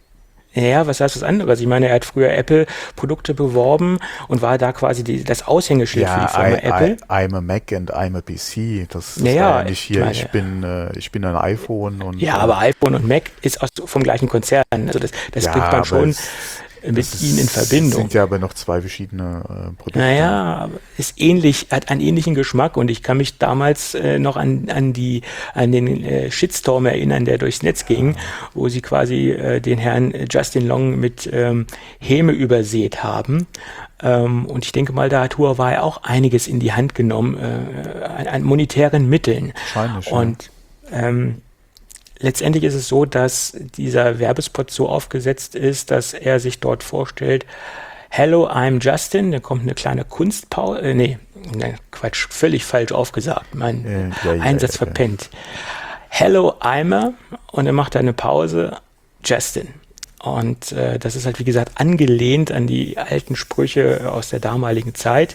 Ja, was heißt was anderes? Ich meine, er hat früher Apple-Produkte beworben und war da quasi die, das Aushängeschild ja, für die Firma I, Apple. I, I'm a Mac and I'm a P C. Das, das ja, war ja nicht hier, meine, ich bin äh, ich bin ein iPhone. Und ja, äh, aber iPhone und Mac ist aus, vom gleichen Konzern. Also das, das ja, bringt man schon es, mit ihnen in Verbindung. Das sind ja aber noch zwei verschiedene äh, Produkte. Naja, ist ähnlich, hat einen ähnlichen Geschmack, und ich kann mich damals äh, noch an, an die, an den äh, Shitstorm erinnern, der durchs Netz ging, ja. wo sie quasi äh, den Herrn Justin Long mit ähm, Häme übersät haben. Ähm, und ich denke mal, da hat Huawei auch einiges in die Hand genommen, äh, an, an monetären Mitteln. Wahrscheinlich, und ähm, letztendlich ist es so, dass dieser Werbespot so aufgesetzt ist, dass er sich dort vorstellt: Hello, I'm Justin. Da kommt eine kleine Kunstpause. Äh, nee, nee, Quatsch, völlig falsch aufgesagt. Mein äh, ja, ja, Einsatz ja, ja. verpennt. Hello, I'm a, und er macht eine Pause, Justin. Und äh, das ist halt, wie gesagt, angelehnt an die alten Sprüche aus der damaligen Zeit.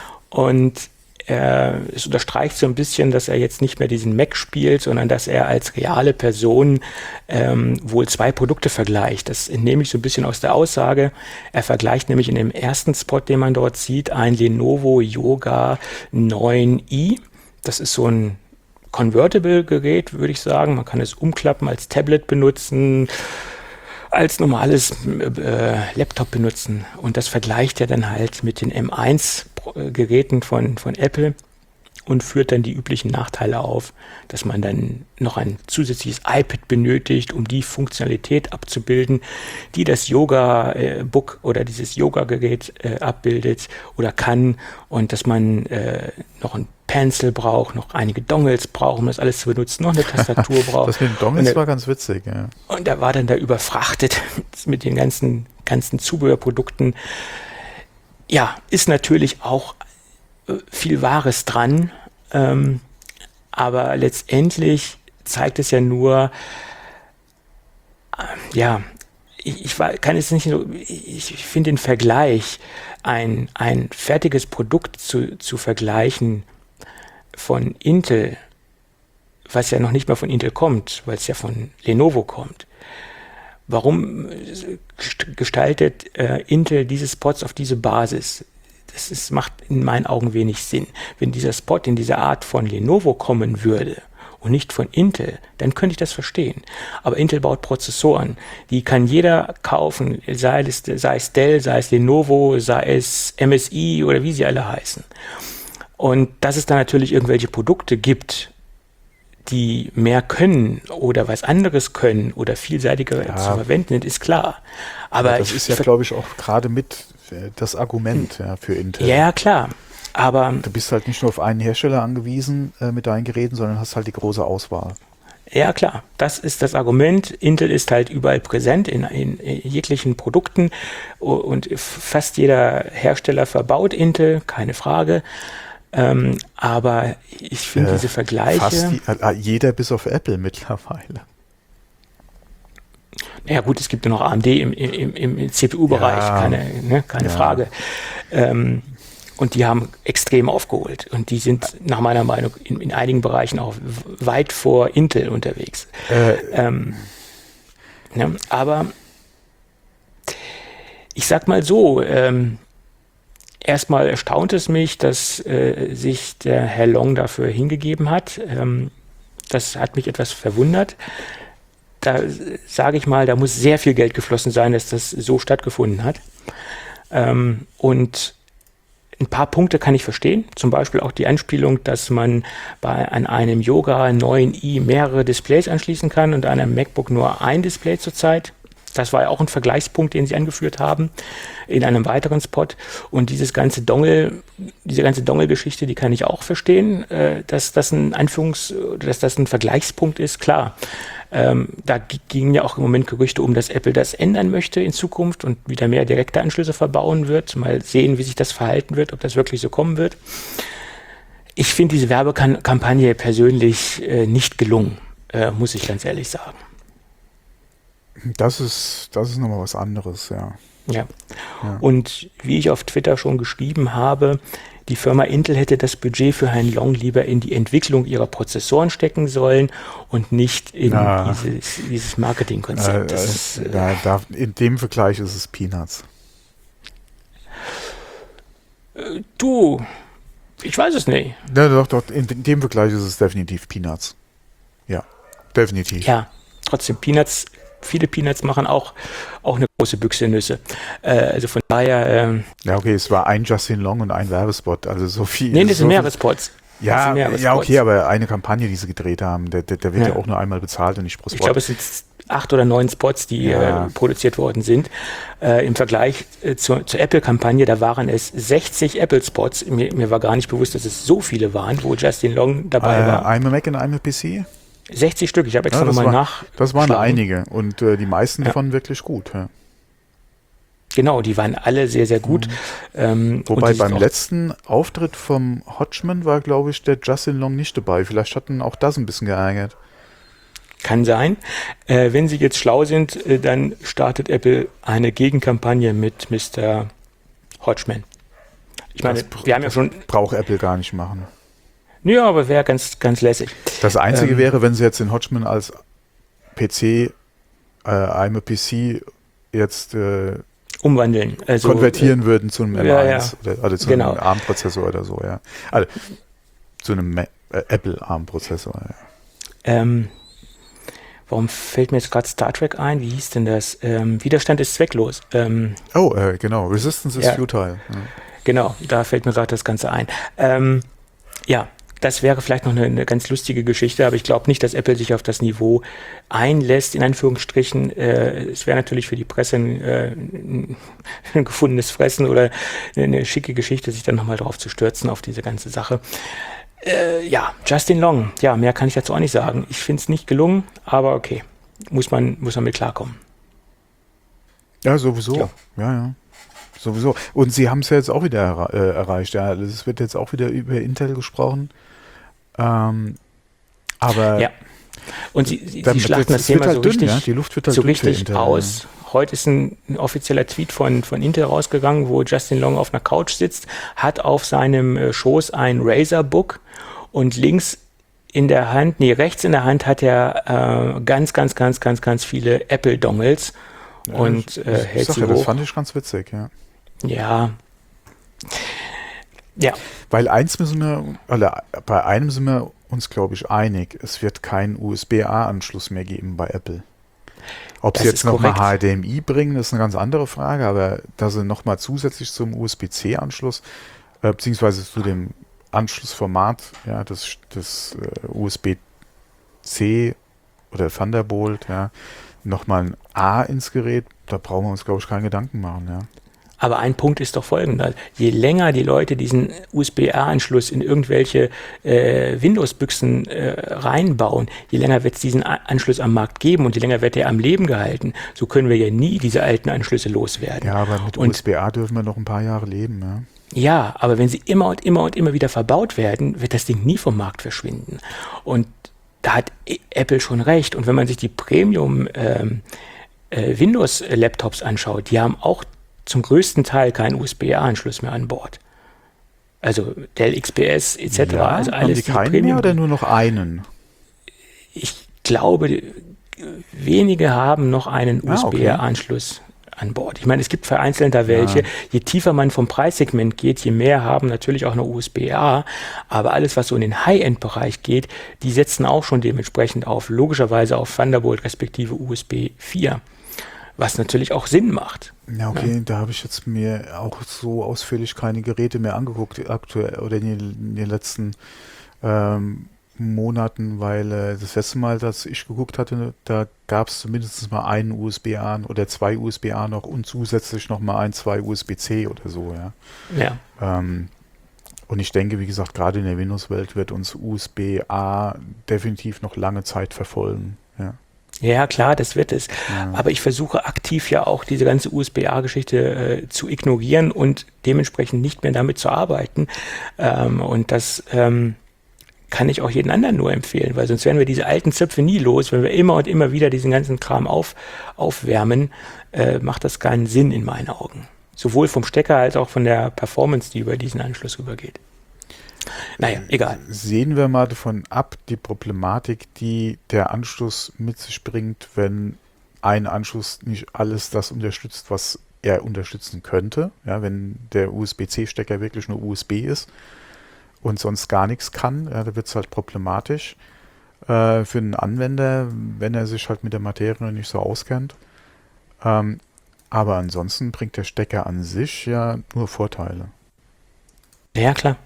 Und Äh, es unterstreicht so ein bisschen, dass er jetzt nicht mehr diesen Mac spielt, sondern dass er als reale Person ähm, wohl zwei Produkte vergleicht. Das entnehme ich so ein bisschen aus der Aussage. Er vergleicht nämlich in dem ersten Spot, den man dort sieht, ein Lenovo Yoga neun i. Das ist so ein Convertible-Gerät, würde ich sagen. Man kann es umklappen, als Tablet benutzen, als normales äh, Laptop benutzen. Und das vergleicht er dann halt mit den M eins Geräten von, von Apple. und führt dann die üblichen Nachteile auf, dass man dann noch ein zusätzliches iPad benötigt, um die Funktionalität abzubilden, die das Yoga-Book oder dieses Yoga-Gerät äh, abbildet oder kann, und dass man äh, noch ein Pencil braucht, noch einige Dongles braucht, um das alles zu benutzen, noch eine Tastatur braucht. Das mit den Dongles und war ganz witzig, ja. Und da war dann da überfrachtet mit den ganzen, ganzen Zubehörprodukten. Ja, ist natürlich auch viel Wahres dran, ähm, aber letztendlich zeigt es ja nur, äh, ja, ich, ich war, kann es nicht so, ich, ich finde den Vergleich, ein, ein fertiges Produkt zu, zu vergleichen von Intel, was ja noch nicht mal von Intel kommt, weil es ja von Lenovo kommt. Warum gestaltet äh, Intel diese Spots auf diese Basis? Das ist, macht in meinen Augen wenig Sinn. Wenn dieser Spot in dieser Art von Lenovo kommen würde und nicht von Intel, dann könnte ich das verstehen. Aber Intel baut Prozessoren, die kann jeder kaufen, sei es, sei es Dell, sei es Lenovo, sei es M S I oder wie sie alle heißen. Und dass es da natürlich irgendwelche Produkte gibt, die mehr können oder was anderes können oder vielseitiger ja. zu verwenden sind, ist klar. Aber ja, das ist ja, glaube ich, auch gerade mit das Argument ja, für Intel. Ja, klar. Aber du bist halt nicht nur auf einen Hersteller angewiesen äh, mit deinen Geräten, sondern hast halt die große Auswahl. Ja, klar. Das ist das Argument. Intel ist halt überall präsent in, in, in jeglichen Produkten und fast jeder Hersteller verbaut Intel, keine Frage. Ähm, aber ich finde äh, diese Vergleiche... Fast die, äh, jeder bis auf Apple mittlerweile. Ja gut, es gibt ja noch A M D im, im, im C P U-Bereich, ja, keine, ne, keine ja. Frage. Ähm, und die haben extrem aufgeholt. Und die sind nach meiner Meinung in, in einigen Bereichen auch weit vor Intel unterwegs. Äh, ähm, ne, aber ich sag mal so, ähm, erstmal erstaunt es mich, dass äh, sich der Herr Long dafür hingegeben hat. Ähm, das hat mich etwas verwundert. Da sage ich mal, da muss sehr viel Geld geflossen sein, dass das so stattgefunden hat. Ähm, und ein paar Punkte kann ich verstehen. Zum Beispiel auch die Anspielung, dass man bei an einem Yoga neun i mehrere Displays anschließen kann und an einem MacBook nur ein Display zurzeit. Das war ja auch ein Vergleichspunkt, den sie angeführt haben in einem weiteren Spot. Und dieses ganze Dongle, diese ganze Dongle-Geschichte, die kann ich auch verstehen, äh, dass das ein Anführungs-, dass das ein Vergleichspunkt ist, klar. Ähm, da g- gingen ja auch im Moment Gerüchte um, dass Apple das ändern möchte in Zukunft und wieder mehr direkte Anschlüsse verbauen wird. Mal sehen, wie sich das verhalten wird, ob das wirklich so kommen wird. Ich finde diese Werbekampagne persönlich äh, nicht gelungen, äh, muss ich ganz ehrlich sagen. Das ist, das ist nochmal was anderes, ja. Ja. ja. Und wie ich auf Twitter schon geschrieben habe, die Firma Intel hätte das Budget für Herrn Long lieber in die Entwicklung ihrer Prozessoren stecken sollen und nicht in ja. dieses, dieses Marketingkonzept. Äh, das, äh, da, da, in dem Vergleich ist es Peanuts. Äh, du, ich weiß es nicht. Ja, doch, doch, in, in dem Vergleich ist es definitiv Peanuts. Ja, definitiv. Ja, trotzdem Peanuts. Viele Peanuts machen auch, auch eine große Büchse Nüsse. Äh, also von daher... Ähm, ja, okay, es war ein Justin Long und ein Werbespot, also so viel... Nee, das so sind mehrere Spots. Ja, mehrere ja, Spots. okay, aber eine Kampagne, die sie gedreht haben, der, der, der wird ja. ja auch nur einmal bezahlt und nicht pro Spot. Ich glaube, es sind acht oder neun Spots, die ja. äh, produziert worden sind. Äh, Im Vergleich äh, zur, zur Apple-Kampagne, da waren es sechzig Apple-Spots. Mir, mir war gar nicht bewusst, dass es so viele waren, wo Justin Long dabei äh, war. Einmal Mac und einmal P C? sechzig Stück, ich habe extra ja, nochmal nach. Das waren einige und äh, die meisten ja. davon wirklich gut. Ja. Genau, die waren alle sehr, sehr gut. Mhm. Ähm, Wobei beim letzten Auftritt vom Hodgman war, glaube ich, der Justin Long nicht dabei. Vielleicht hat ihn auch das ein bisschen geärgert. Kann sein. Äh, wenn sie jetzt schlau sind, äh, dann startet Apple eine Gegenkampagne mit Mister Hodgman. Ich meine, das wir haben ja schon... Braucht Apple gar nicht machen. Ja, aber wäre ganz, ganz lässig. Das Einzige ähm, wäre, wenn sie jetzt den Hodgman als P C, äh, iMac P C jetzt äh, umwandeln. Also, konvertieren äh, würden zu einem M eins ja, ja. Oder, oder zu genau. einem ARM-Prozessor oder so, ja. Also zu einem Ma- äh, Apple ARM-Prozessor, ja. Ähm, warum fällt mir jetzt gerade Star Trek ein? Wie hieß denn das? Ähm, Widerstand ist zwecklos. Ähm, oh, äh, genau. Resistance is ja, futile. Ja. Genau, da fällt mir gerade das Ganze ein. Ähm, ja, das wäre vielleicht noch eine, eine ganz lustige Geschichte, aber ich glaube nicht, dass Apple sich auf das Niveau einlässt, in Anführungsstrichen. Äh, es wäre natürlich für die Presse ein, äh, ein gefundenes Fressen oder eine schicke Geschichte, sich dann nochmal drauf zu stürzen auf diese ganze Sache. Äh, ja, Justin Long, ja, mehr kann ich dazu auch nicht sagen. Ich finde es nicht gelungen, aber okay, muss man, muss man mit klarkommen. Ja, sowieso. Ja, ja. ja. Sowieso. Und sie haben es ja jetzt auch wieder erre- äh, erreicht. Ja, es wird jetzt auch wieder über Intel gesprochen. Ähm, aber ja. Und sie, sie, dann, sie schlachten das, das Thema wird halt so dünn, richtig, ja? Die Luft wird halt so dünn für richtig Intel, aus. Heute ist ein, ein offizieller Tweet von, von Intel rausgegangen, wo Justin Long auf einer Couch sitzt, hat auf seinem äh, Schoß ein Razer-Book und links in der Hand, nee, rechts in der Hand hat er äh, ganz, ganz, ganz, ganz, ganz viele Apple-Dongles Ja, und ich, äh, ich hält sag sie ja, das hoch. fand ich ganz witzig, ja. Ja. Ja. Weil eins müssen wir, oder bei einem sind wir uns, glaube ich, einig. Es wird keinen U S B A-Anschluss mehr geben bei Apple. Ob Das sie jetzt ist nochmal korrekt. H D M I bringen, ist eine ganz andere Frage, aber dass sie nochmal zusätzlich zum U S B C-Anschluss, äh, beziehungsweise zu dem Anschlussformat, ja, das, das äh, U S B C oder Thunderbolt, ja, nochmal ein A ins Gerät, da brauchen wir uns, glaube ich, keine Gedanken machen, ja. Aber ein Punkt ist doch folgender. Je länger die Leute diesen U S B A-Anschluss in irgendwelche äh, Windows-Büchsen äh, reinbauen, je länger wird es diesen A- Anschluss am Markt geben und je länger wird er am Leben gehalten. So können wir ja nie diese alten Anschlüsse loswerden. Ja, aber mit Und U S B A dürfen wir noch ein paar Jahre leben, ja. ja, aber wenn sie immer und immer und immer wieder verbaut werden, wird das Ding nie vom Markt verschwinden. Und da hat I- Apple schon recht. Und wenn man sich die Premium ähm, äh, Windows-Laptops anschaut, die haben auch zum größten Teil keinen U S B A-Anschluss mehr an Bord. Also Dell X P S et cetera. Ja, also haben alles die diese keinen Premium. mehr oder nur noch einen? Ich glaube, wenige haben noch einen Ah, U S okay. B A-Anschluss an Bord. Ich meine, es gibt vereinzelt da welche. Ja. Je tiefer man vom Preissegment geht, je mehr haben natürlich auch noch U S B A. Aber alles, was so in den High-End-Bereich geht, die setzen auch schon dementsprechend auf, logischerweise auf Thunderbolt respektive U S B vier. Was natürlich auch Sinn macht. Ja, okay, da habe ich jetzt mir auch so ausführlich keine Geräte mehr angeguckt aktuell oder in den, in den letzten ähm, Monaten, weil äh, das letzte Mal, dass ich geguckt hatte, da gab es zumindest mal einen U S B A oder zwei U S B A noch und zusätzlich noch mal ein, zwei U S B C oder so, ja. Ja. Ähm, und ich denke, wie gesagt, gerade in der Windows-Welt wird uns U S B A definitiv noch lange Zeit verfolgen, ja. Ja, klar, das wird es. Ja. Aber ich versuche aktiv ja auch diese ganze U S B A-Geschichte äh, zu ignorieren und dementsprechend nicht mehr damit zu arbeiten. Ähm, und das ähm, kann ich auch jeden anderen nur empfehlen, weil sonst werden wir diese alten Zöpfe nie los. Wenn wir immer und immer wieder diesen ganzen Kram auf, aufwärmen, äh, macht das keinen Sinn in meinen Augen. Sowohl vom Stecker als auch von der Performance, die über diesen Anschluss rübergeht. Naja, egal. Sehen wir mal davon ab, die Problematik, die der Anschluss mit sich bringt, wenn ein Anschluss nicht alles das unterstützt, was er unterstützen könnte. Ja, wenn der U S B C-Stecker wirklich nur U S B ist und sonst gar nichts kann, ja, da wird es halt problematisch äh, für einen Anwender, wenn er sich halt mit der Materie nicht so auskennt. Ähm, aber ansonsten bringt der Stecker an sich ja nur Vorteile. Ja, klar.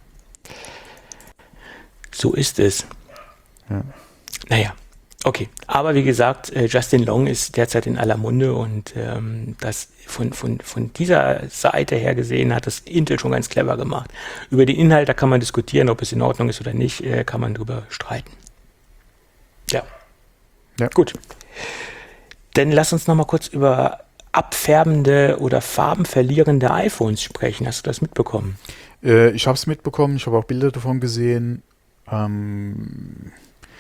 So ist es. Ja. Naja, okay. Aber wie gesagt, äh, Justin Long ist derzeit in aller Munde und ähm, das von, von, von dieser Seite her gesehen hat das Intel schon ganz clever gemacht. Über den Inhalt, da kann man diskutieren, ob es in Ordnung ist oder nicht, äh, kann man drüber streiten. Ja. Ja. Gut. Dann lass uns noch mal kurz über abfärbende oder farbenverlierende iPhones sprechen. Hast du das mitbekommen? Äh, ich habe es mitbekommen, ich habe auch Bilder davon gesehen. Ähm,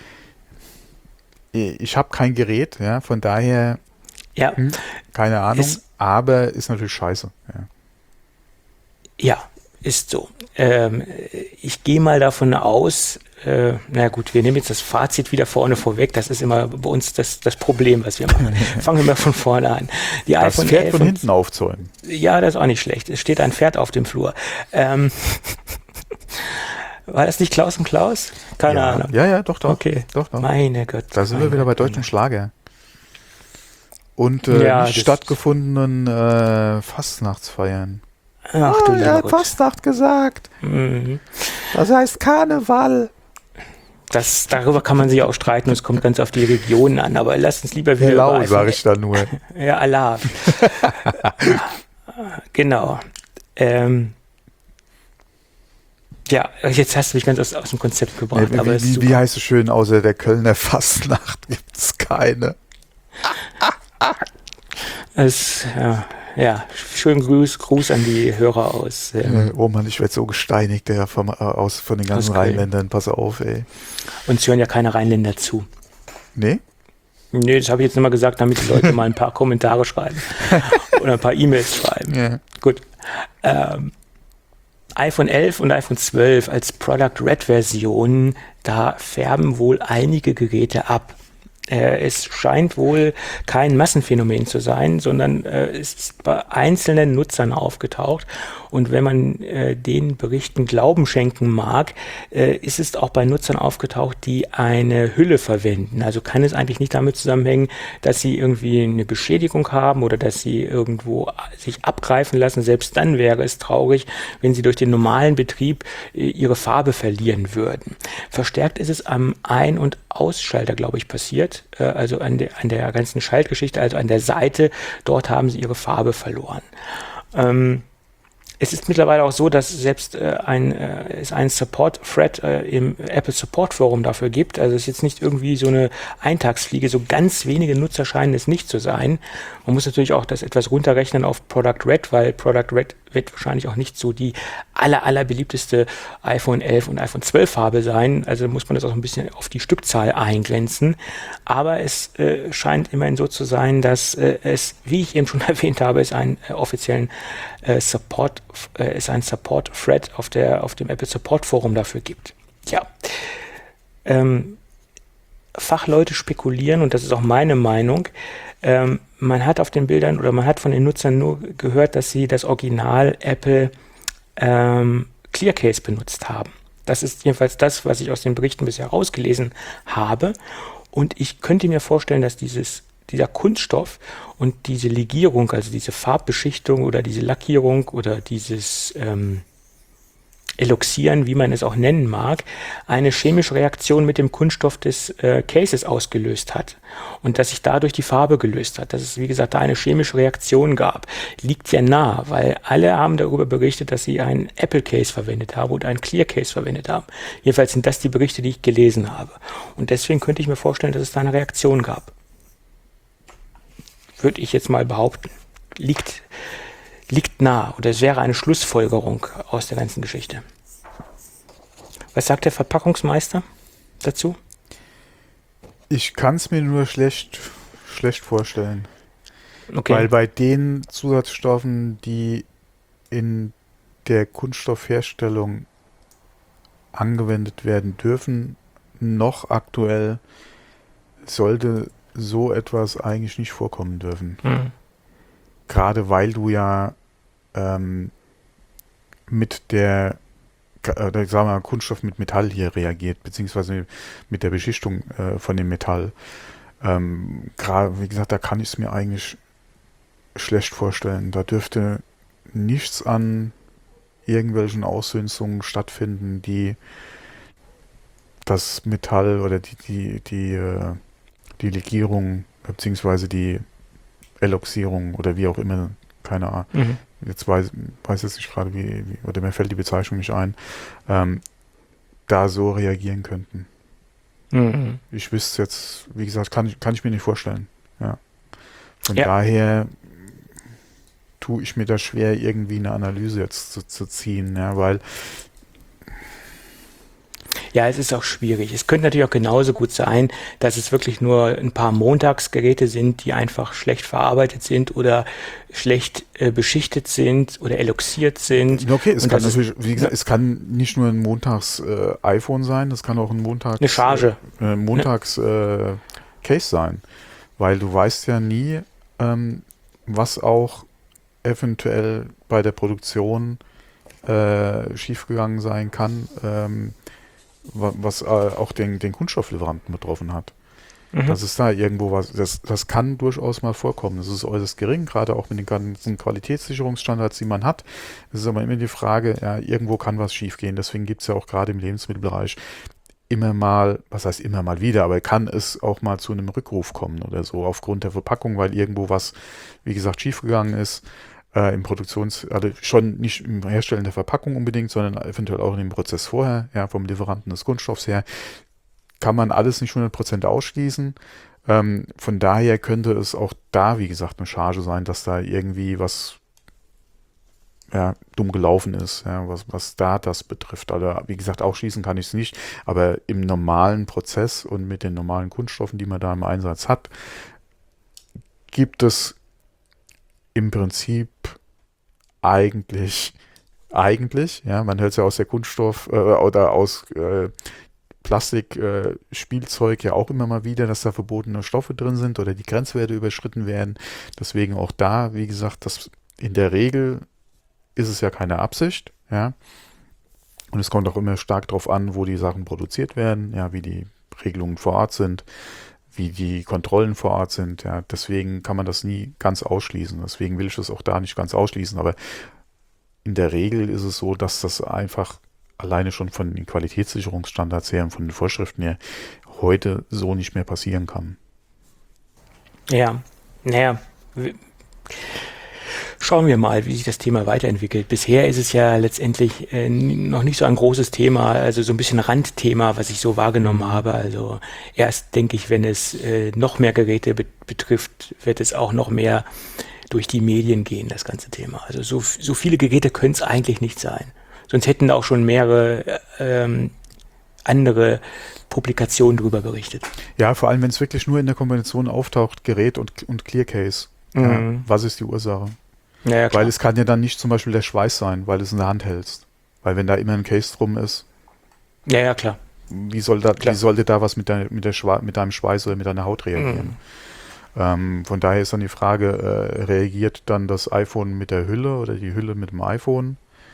ich habe kein Gerät, ja, von daher Ja. hm, keine Ahnung, Ist- aber ist natürlich scheiße. Ja. Ja, ist so. Ähm, ich gehe mal davon aus, äh, na gut, wir nehmen jetzt das Fazit wieder vorne vorweg. Das ist immer bei uns das, das Problem, was wir machen. Fangen wir mal von vorne an. Die Das iPhone Pferd elf von und- hinten aufzäumen. Ja, das ist auch nicht schlecht. Es steht ein Pferd auf dem Flur. Ähm, war das nicht Klaus und Klaus? Keine ja. Ahnung. Ja, ja, doch, doch. Okay. Doch, doch. Meine Gott. Da sind wir meine wieder bei Gott, deutschen Schlager. Und äh, Ja, nicht das- stattgefundenen äh, Fastnachtsfeiern. Ach du lieber Gott. Fastnacht gesagt. Mhm. Das heißt Karneval. Das, darüber kann man sich auch streiten, es kommt ganz auf die Regionen an, aber lasst uns lieber wieder Hello, über sage ich da nur. Ja, Allah. Genau. Ähm, ja, jetzt hast du mich ganz aus, aus dem Konzept gebracht. Ja, aber wie, wie, wie heißt es schön, außer der Kölner Fastnacht gibt es keine. Es, ja, ja, schönen Gruß, Gruß an die Hörer aus. Ähm, Äh, oh Mann, ich werde so gesteinigt der vom, äh, aus, von den ganzen Rheinländern. Pass auf, ey. Uns hören ja keine Rheinländer zu. Nee? Nee, das habe ich jetzt nur mal gesagt, damit die Leute mal ein paar Kommentare schreiben oder ein paar E-Mails schreiben. Ja. Gut. Ähm, iPhone elf und iPhone zwölf als Product Red Version, da färben wohl einige Geräte ab. Äh, es scheint wohl kein Massenphänomen zu sein, sondern äh, es ist bei einzelnen Nutzern aufgetaucht. Und wenn man äh, den Berichten Glauben schenken mag, äh, ist es auch bei Nutzern aufgetaucht, die eine Hülle verwenden. Also kann es eigentlich nicht damit zusammenhängen, dass sie irgendwie eine Beschädigung haben oder dass sie irgendwo sich abgreifen lassen. Selbst dann wäre es traurig, wenn sie durch den normalen Betrieb äh, ihre Farbe verlieren würden. Verstärkt ist es am Ein- und Ausschalter, glaube ich, passiert. Äh, also an der, an der ganzen Schaltgeschichte, also an der Seite. Dort haben sie ihre Farbe verloren. Ähm, Es ist mittlerweile auch so, dass selbst äh, ein, äh, es einen Support-Thread äh, im Apple Support Forum dafür gibt. Also es ist jetzt nicht irgendwie so eine Eintagsfliege. So ganz wenige Nutzer scheinen es nicht zu sein. Man muss natürlich auch das etwas runterrechnen auf Product Red, weil Product Red wird wahrscheinlich auch nicht so die aller, aller beliebteste iPhone elf und iPhone zwölf Farbe sein. Also muss man das auch ein bisschen auf die Stückzahl eingrenzen. Aber es äh, scheint immerhin so zu sein, dass äh, es, wie ich eben schon erwähnt habe, es einen äh, offiziellen äh, Support, äh, es einen Support-Thread auf der, auf dem Apple Support Forum dafür gibt. Ja. Ähm, Fachleute spekulieren, und das ist auch meine Meinung, ähm, man hat auf den Bildern oder man hat von den Nutzern nur gehört, dass sie das Original Apple ähm, Clearcase benutzt haben. Das ist jedenfalls das, was ich aus den Berichten bisher rausgelesen habe. Und ich könnte mir vorstellen, dass dieses, dieser Kunststoff und diese Legierung, also diese Farbbeschichtung oder diese Lackierung oder dieses ähm, Eloxieren, wie man es auch nennen mag, eine chemische Reaktion mit dem Kunststoff des äh, Cases ausgelöst hat und dass sich dadurch die Farbe gelöst hat. Dass es, wie gesagt, da eine chemische Reaktion gab. Liegt sehr nah, weil alle haben darüber berichtet, dass sie einen Apple Case verwendet haben und einen Clear Case verwendet haben. Jedenfalls sind das die Berichte, die ich gelesen habe. Und deswegen könnte ich mir vorstellen, dass es da eine Reaktion gab. Würde ich jetzt mal behaupten. Liegt liegt nah oder es wäre eine Schlussfolgerung aus der ganzen Geschichte. Was sagt der Verpackungsmeister dazu? Ich kann es mir nur schlecht, schlecht vorstellen. Okay. Weil bei den Zusatzstoffen, die in der Kunststoffherstellung angewendet werden dürfen, noch aktuell sollte so etwas eigentlich nicht vorkommen dürfen. Hm. Gerade weil du ja ähm, mit der, äh, sagen wir mal, Kunststoff mit Metall hier reagiert, beziehungsweise mit der Beschichtung äh, von dem Metall. Ähm, gerade, wie gesagt, da kann ich es mir eigentlich schlecht vorstellen. Da dürfte nichts an irgendwelchen Aussünzungen stattfinden, die das Metall oder die, die, die, äh, die Legierung, beziehungsweise die Eloxierung oder wie auch immer, keine Ahnung. Mhm. Jetzt weiß, weiß jetzt nicht gerade, wie, wie, oder mir fällt die Bezeichnung nicht ein, ähm, da so reagieren könnten. Mhm. Ich wüsste jetzt, wie gesagt, kann ich, kann ich mir nicht vorstellen. Ja. Von ja. daher tue ich mir da schwer, irgendwie eine Analyse jetzt zu, zu ziehen, ja, weil ja, es ist auch schwierig. Es könnte natürlich auch genauso gut sein, dass es wirklich nur ein paar Montagsgeräte sind, die einfach schlecht verarbeitet sind oder schlecht äh, beschichtet sind oder eloxiert sind. Okay, es kann natürlich, wie gesagt, es kann nicht nur ein Montags-iPhone äh, sein, es kann auch ein Montags, eine Charge. Äh, Montags-Case äh, sein, weil du weißt ja nie, ähm, was auch eventuell bei der Produktion äh, schiefgegangen sein kann, ähm, was äh, auch den, den Kunststofflieferanten betroffen hat. Mhm. Das ist da irgendwo was, das, das kann durchaus mal vorkommen. Das ist äußerst gering, gerade auch mit den ganzen Qualitätssicherungsstandards, die man hat. Es ist aber immer die Frage, ja, irgendwo kann was schief gehen. Deswegen gibt es ja auch gerade im Lebensmittelbereich immer mal, was heißt immer mal wieder, aber kann es auch mal zu einem Rückruf kommen oder so, aufgrund der Verpackung, weil irgendwo was, wie gesagt, schiefgegangen ist, äh, im Produktions-, also schon nicht im Herstellen der Verpackung unbedingt, sondern eventuell auch in dem Prozess vorher, ja, vom Lieferanten des Kunststoffs her, kann man alles nicht hundert Prozent ausschließen. Ähm, von daher könnte es auch da, wie gesagt, eine Charge sein, dass da irgendwie was ja, dumm gelaufen ist, ja, was, was da das betrifft. Also, wie gesagt, ausschließen kann ich es nicht, aber im normalen Prozess und mit den normalen Kunststoffen, die man da im Einsatz hat, gibt es im Prinzip eigentlich, eigentlich, ja, man hört es ja aus der Kunststoff äh, oder aus äh, Plastik, äh, Spielzeug ja auch immer mal wieder, dass da verbotene Stoffe drin sind oder die Grenzwerte überschritten werden. Deswegen auch da, wie gesagt, das in der Regel ist es ja keine Absicht, ja. Und es kommt auch immer stark darauf an, wo die Sachen produziert werden, ja, wie die Regelungen vor Ort sind, wie die Kontrollen vor Ort sind, ja. Deswegen kann man das nie ganz ausschließen. Deswegen will ich das auch da nicht ganz ausschließen. Aber in der Regel ist es so, dass das einfach alleine schon von den Qualitätssicherungsstandards her und von den Vorschriften her heute so nicht mehr passieren kann. Ja, naja, schauen wir mal, wie sich das Thema weiterentwickelt. Bisher ist es ja letztendlich äh, noch nicht so ein großes Thema, also so ein bisschen Randthema, was ich so wahrgenommen habe. Also erst denke ich, wenn es äh, noch mehr Geräte be- betrifft, wird es auch noch mehr durch die Medien gehen, das ganze Thema. Also so, so viele Geräte können es eigentlich nicht sein. Sonst hätten da auch schon mehrere ähm, andere Publikationen darüber berichtet. Ja, vor allem, wenn es wirklich nur in der Kombination auftaucht, Gerät und, und Clear Case. Mhm. Ja, was ist die Ursache? Ja, ja, weil es kann ja dann nicht zum Beispiel der Schweiß sein, weil du es in der Hand hältst. Weil wenn da immer ein Case drum ist, ja, ja, klar. Wie, soll da, klar. wie sollte da was mit, dein, mit, der Schwa- mit deinem Schweiß oder mit deiner Haut reagieren? Mhm. Ähm, von daher ist dann die Frage, äh, reagiert dann das iPhone mit der Hülle oder die Hülle mit dem iPhone?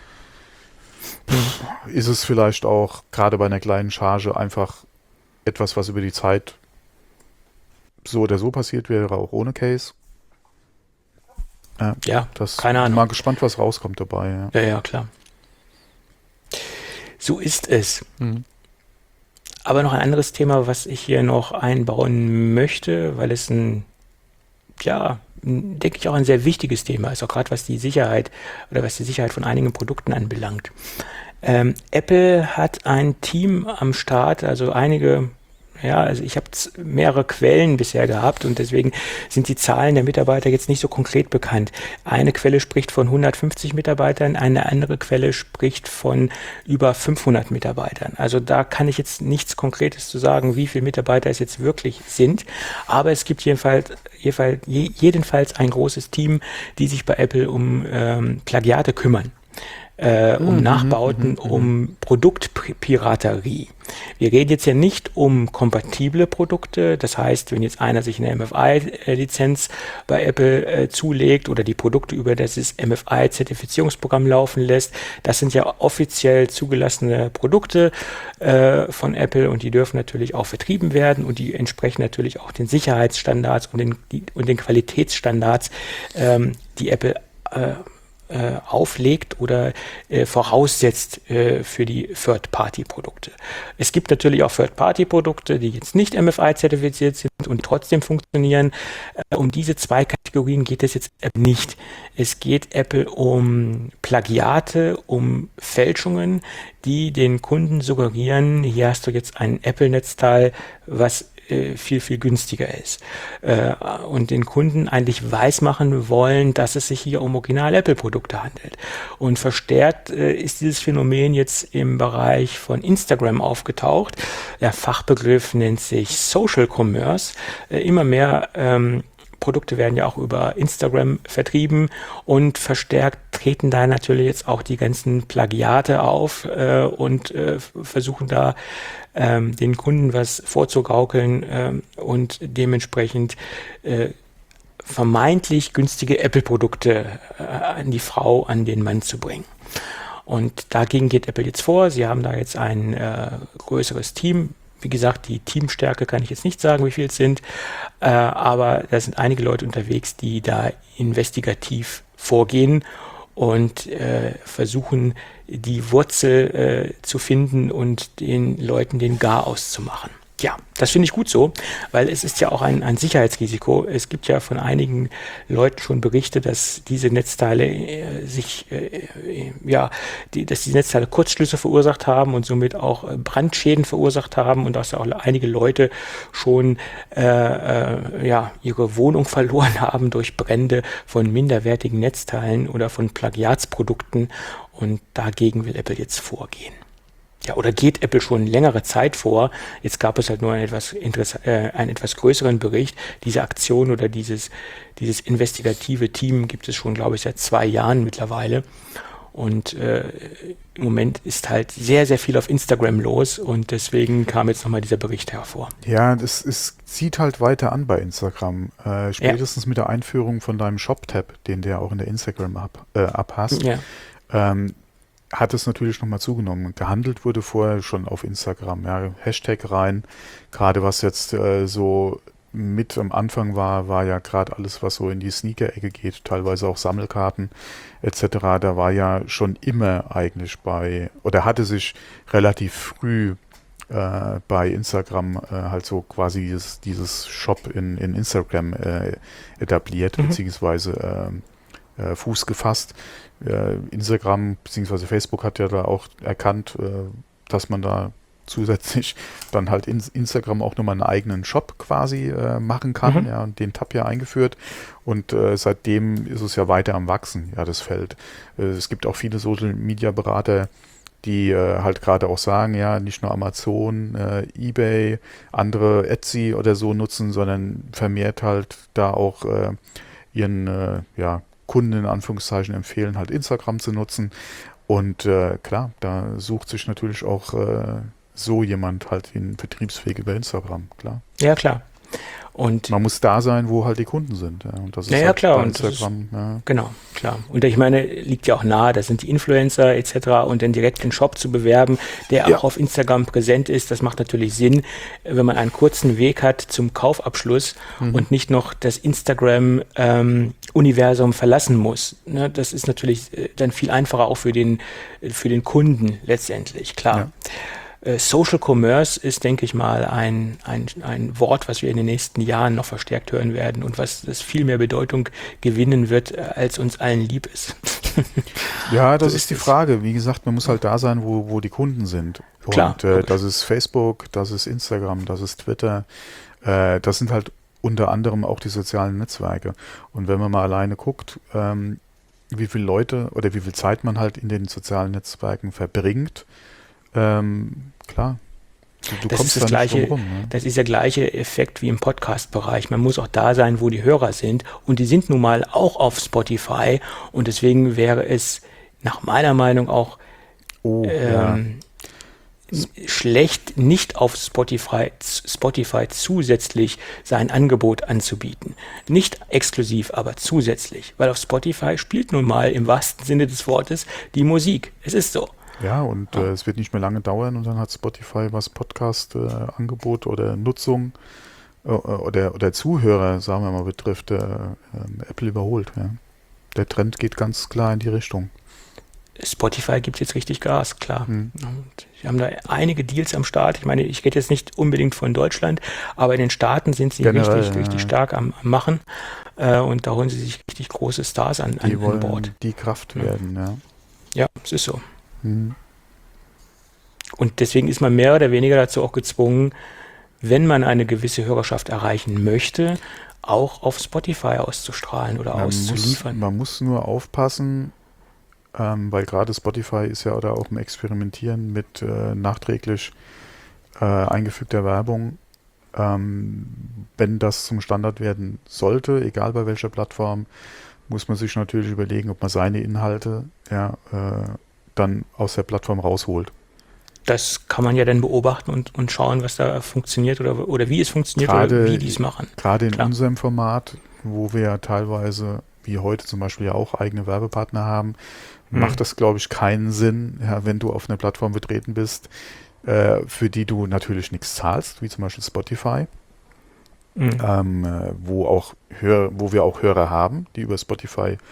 Mhm. Ist es vielleicht auch gerade bei einer kleinen Charge einfach etwas, was über die Zeit so oder so passiert wäre, auch ohne Case? Ja, ja, das keine Ahnung. Mal gespannt, was rauskommt dabei. Ja, ja, ja, klar. So ist es. Mhm. Aber noch ein anderes Thema, was ich hier noch einbauen möchte, weil es ein, ja, denke ich auch ein sehr wichtiges Thema ist, auch gerade was die Sicherheit oder was die Sicherheit von einigen Produkten anbelangt. Ähm, Apple hat ein Team am Start, also einige Ja, also ich habe mehrere Quellen bisher gehabt und deswegen sind die Zahlen der Mitarbeiter jetzt nicht so konkret bekannt. Eine Quelle spricht von hundertfünfzig Mitarbeitern, eine andere Quelle spricht von über fünfhundert Mitarbeitern. Also da kann ich jetzt nichts Konkretes zu sagen, wie viele Mitarbeiter es jetzt wirklich sind, aber es gibt jedenfalls, jedenfalls, jedenfalls ein großes Team, die sich bei Apple um ähm, Plagiate kümmern. Äh, um mhm, Nachbauten, mhm, um Produktpiraterie. Wir reden jetzt ja nicht um kompatible Produkte, das heißt, wenn jetzt einer sich eine M F I-Lizenz bei Apple äh, zulegt oder die Produkte über das M F I-Zertifizierungsprogramm laufen lässt, das sind ja offiziell zugelassene Produkte äh, von Apple und die dürfen natürlich auch vertrieben werden und die entsprechen natürlich auch den Sicherheitsstandards und den, die, und den Qualitätsstandards, ähm, die Apple äh, Äh, auflegt oder äh, voraussetzt äh, für die Third-Party-Produkte. Es gibt natürlich auch Third-Party-Produkte, die jetzt nicht M F I-zertifiziert sind und trotzdem funktionieren. Äh, um diese zwei Kategorien geht es jetzt nicht. Es geht Apple um Plagiate, um Fälschungen, die den Kunden suggerieren, hier hast du jetzt ein Apple-Netzteil, was viel, viel günstiger ist. Und den Kunden eigentlich weismachen wollen, dass es sich hier um Original-Apple-Produkte handelt. Und verstärkt ist dieses Phänomen jetzt im Bereich von Instagram aufgetaucht. Der Fachbegriff nennt sich Social Commerce. Immer mehr ähm, Produkte werden ja auch über Instagram vertrieben und verstärkt treten da natürlich jetzt auch die ganzen Plagiate auf äh, und äh, versuchen da ähm, den Kunden was vorzugaukeln äh, und dementsprechend äh, vermeintlich günstige Apple-Produkte äh, an die Frau, an den Mann zu bringen. Und dagegen geht Apple jetzt vor. Sie haben da jetzt ein äh, größeres Team. Wie gesagt, die Teamstärke kann ich jetzt nicht sagen, wie viel es sind, äh, aber da sind einige Leute unterwegs, die da investigativ vorgehen und äh, versuchen, die Wurzel äh, zu finden und den Leuten den Garaus zu machen. Ja, das finde ich gut so, weil es ist ja auch ein, ein Sicherheitsrisiko. Es gibt ja von einigen Leuten schon Berichte, dass diese Netzteile äh, sich, äh, ja, die, dass die Netzteile Kurzschlüsse verursacht haben und somit auch Brandschäden verursacht haben und dass auch einige Leute schon äh, äh, ja, ihre Wohnung verloren haben durch Brände von minderwertigen Netzteilen oder von Plagiatsprodukten, und dagegen will Apple jetzt vorgehen. Ja, oder geht Apple schon längere Zeit vor? Jetzt gab es halt nur einen etwas, Interess- äh, einen etwas größeren Bericht. Diese Aktion oder dieses, dieses investigative Team gibt es schon, glaube ich, seit zwei Jahren mittlerweile. Und äh, im Moment ist halt sehr, sehr viel auf Instagram los und deswegen kam jetzt nochmal dieser Bericht hervor. Ja, das ist, zieht halt weiter an bei Instagram. Äh, spätestens ja. mit der Einführung von deinem Shop-Tab, den du ja auch in der Instagram-App äh, App hast, ja. ähm, hat es natürlich nochmal zugenommen. Gehandelt wurde vorher schon auf Instagram, ja, Hashtag rein. Gerade was jetzt äh, so mit am Anfang war, war ja gerade alles, was so in die Sneaker-Ecke geht, teilweise auch Sammelkarten et cetera. Da war ja schon immer eigentlich bei, oder hatte sich relativ früh äh, bei Instagram äh, halt so quasi dieses, dieses Shop in, in Instagram äh, etabliert, mhm. beziehungsweise äh, äh, Fuß gefasst. Instagram bzw. Facebook hat ja da auch erkannt, dass man da zusätzlich dann halt in Instagram auch nochmal einen eigenen Shop quasi äh, machen kann, mhm. ja, und den Tab ja eingeführt und äh, seitdem ist es ja weiter am Wachsen, ja, das Feld. Äh, es gibt auch viele Social-Media-Berater, die äh, halt gerade auch sagen, ja, nicht nur Amazon, äh, eBay, andere Etsy oder so nutzen, sondern vermehrt halt da auch äh, ihren, äh, ja, Kunden in Anführungszeichen empfehlen, halt Instagram zu nutzen. Und äh, klar, da sucht sich natürlich auch äh, so jemand halt den Vertriebsweg über Instagram, klar. Ja, klar. Und man muss da sein, wo halt die Kunden sind. Ja, und das ist ja, halt ja, klar. bei Und Instagram. Ist, ja. Genau, klar. Und ich meine, liegt ja auch nahe, das sind die Influencer et cetera. Und dann direkt den Shop zu bewerben, der ja. auch auf Instagram präsent ist, das macht natürlich Sinn, wenn man einen kurzen Weg hat zum Kaufabschluss mhm. und nicht noch das Instagram-Universum ähm, verlassen muss. Ne, das ist natürlich dann viel einfacher auch für den, für den Kunden letztendlich, klar. Ja. Social Commerce ist, denke ich mal, ein, ein, ein Wort, was wir in den nächsten Jahren noch verstärkt hören werden und was das viel mehr Bedeutung gewinnen wird, als uns allen lieb ist. Ja, das so ist, ist die Frage. Wie gesagt, man muss halt da sein, wo, wo die Kunden sind. Und Klar, äh, das ist Facebook, das ist Instagram, das ist Twitter. Äh, das sind halt unter anderem auch die sozialen Netzwerke. Und wenn man mal alleine guckt, ähm, wie viele Leute oder wie viel Zeit man halt in den sozialen Netzwerken verbringt, Ähm, klar. Du, du das kommst ist das da nicht gleiche, drum rum, ne? Das ist der gleiche Effekt wie im Podcast-Bereich. Man muss auch da sein, wo die Hörer sind. Und die sind nun mal auch auf Spotify. Und deswegen wäre es nach meiner Meinung auch oh, ähm, ja. schlecht, nicht auf Spotify, Spotify zusätzlich sein Angebot anzubieten. Nicht exklusiv, aber zusätzlich. Weil auf Spotify spielt nun mal im wahrsten Sinne des Wortes die Musik. Es ist so. Ja, und ja. Äh, es wird nicht mehr lange dauern und dann hat Spotify, was Podcast-Angebot äh, oder Nutzung äh, oder, oder Zuhörer, sagen wir mal, betrifft, äh, äh, Apple überholt. Ja. Der Trend geht ganz klar in die Richtung. Spotify gibt jetzt richtig Gas, klar. Hm. Und sie haben da einige Deals am Start. Ich meine, ich rede jetzt nicht unbedingt von Deutschland, aber in den Staaten sind sie Generell, richtig, ja. richtig stark am, am Machen. Äh, und da holen sie sich richtig große Stars an, an, die wollen an Bord. Die Kraft ja. werden, ja. Ja, es ist so. Und deswegen ist man mehr oder weniger dazu auch gezwungen, wenn man eine gewisse Hörerschaft erreichen möchte, auch auf Spotify auszustrahlen oder man auszuliefern. Muss, man muss nur aufpassen, ähm, weil gerade Spotify ist ja oder auch im Experimentieren mit äh, nachträglich äh, eingefügter Werbung. Ähm, wenn das zum Standard werden sollte, egal bei welcher Plattform, muss man sich natürlich überlegen, ob man seine Inhalte ja, äh, dann aus der Plattform rausholt. Das kann man ja dann beobachten und, und schauen, was da funktioniert oder, oder wie es funktioniert gerade, oder wie die es machen. Gerade in Klar. unserem Format, wo wir ja teilweise, wie heute zum Beispiel ja auch eigene Werbepartner haben, hm. macht das, glaube ich, keinen Sinn, ja, wenn du auf einer Plattform vertreten bist, äh, für die du natürlich nichts zahlst, wie zum Beispiel Spotify, hm. ähm, wo, auch Hör, wo wir auch Hörer haben, die über Spotify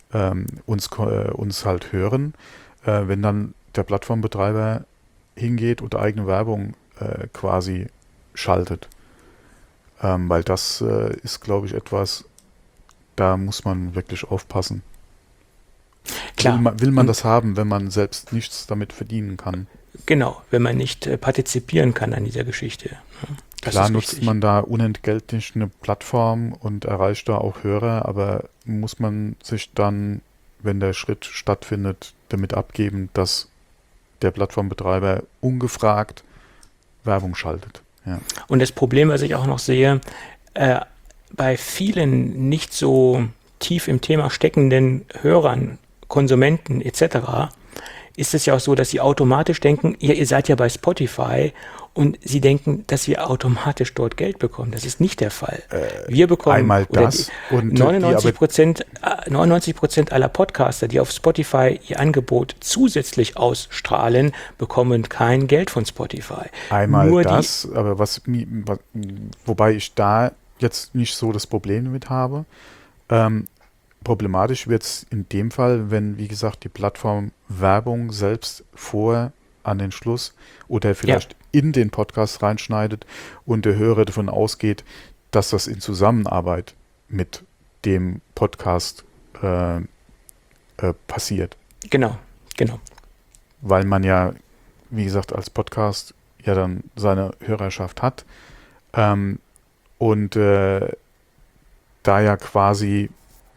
ähm, uns, äh, uns halt hören, äh, wenn dann der Plattformbetreiber hingeht und eigene Werbung äh, quasi schaltet. Ähm, weil das äh, ist, glaube ich, etwas, da muss man wirklich aufpassen. Klar. Will man, will man Und das haben, wenn man selbst nichts damit verdienen kann? genau, wenn man nicht äh, partizipieren kann an dieser Geschichte. Ne? Das Klar ist nutzt wichtig. man da unentgeltlich eine Plattform und erreicht da auch Hörer, aber muss man sich dann, wenn der Schritt stattfindet, damit abgeben, dass der Plattformbetreiber ungefragt Werbung schaltet. Ja. Und das Problem, was ich auch noch sehe, äh, bei vielen nicht so tief im Thema steckenden Hörern, Konsumenten et cetera, ist es ja auch so, dass sie automatisch denken, ihr, ihr seid ja bei Spotify und sie denken, dass wir automatisch dort Geld bekommen. Das ist nicht der Fall. Wir bekommen Einmal oder das die, und die neunundneunzig aber Prozent, äh, neunundneunzig Prozent aller Podcaster, die auf Spotify ihr Angebot zusätzlich ausstrahlen, bekommen kein Geld von Spotify. einmal Nur das, aber was, mi- wa- wobei ich da jetzt nicht so das Problem damit habe. Ähm, problematisch wird es in dem Fall, wenn, wie gesagt, die Plattform Werbung selbst vor an den Schluss oder vielleicht in den Podcast reinschneidet und der Hörer davon ausgeht, dass das in Zusammenarbeit mit dem Podcast äh, äh, passiert. die, genau, genau. Weil man ja, wie gesagt, als Podcast ja dann seine Hörerschaft hat ähm, und äh, da ja quasi,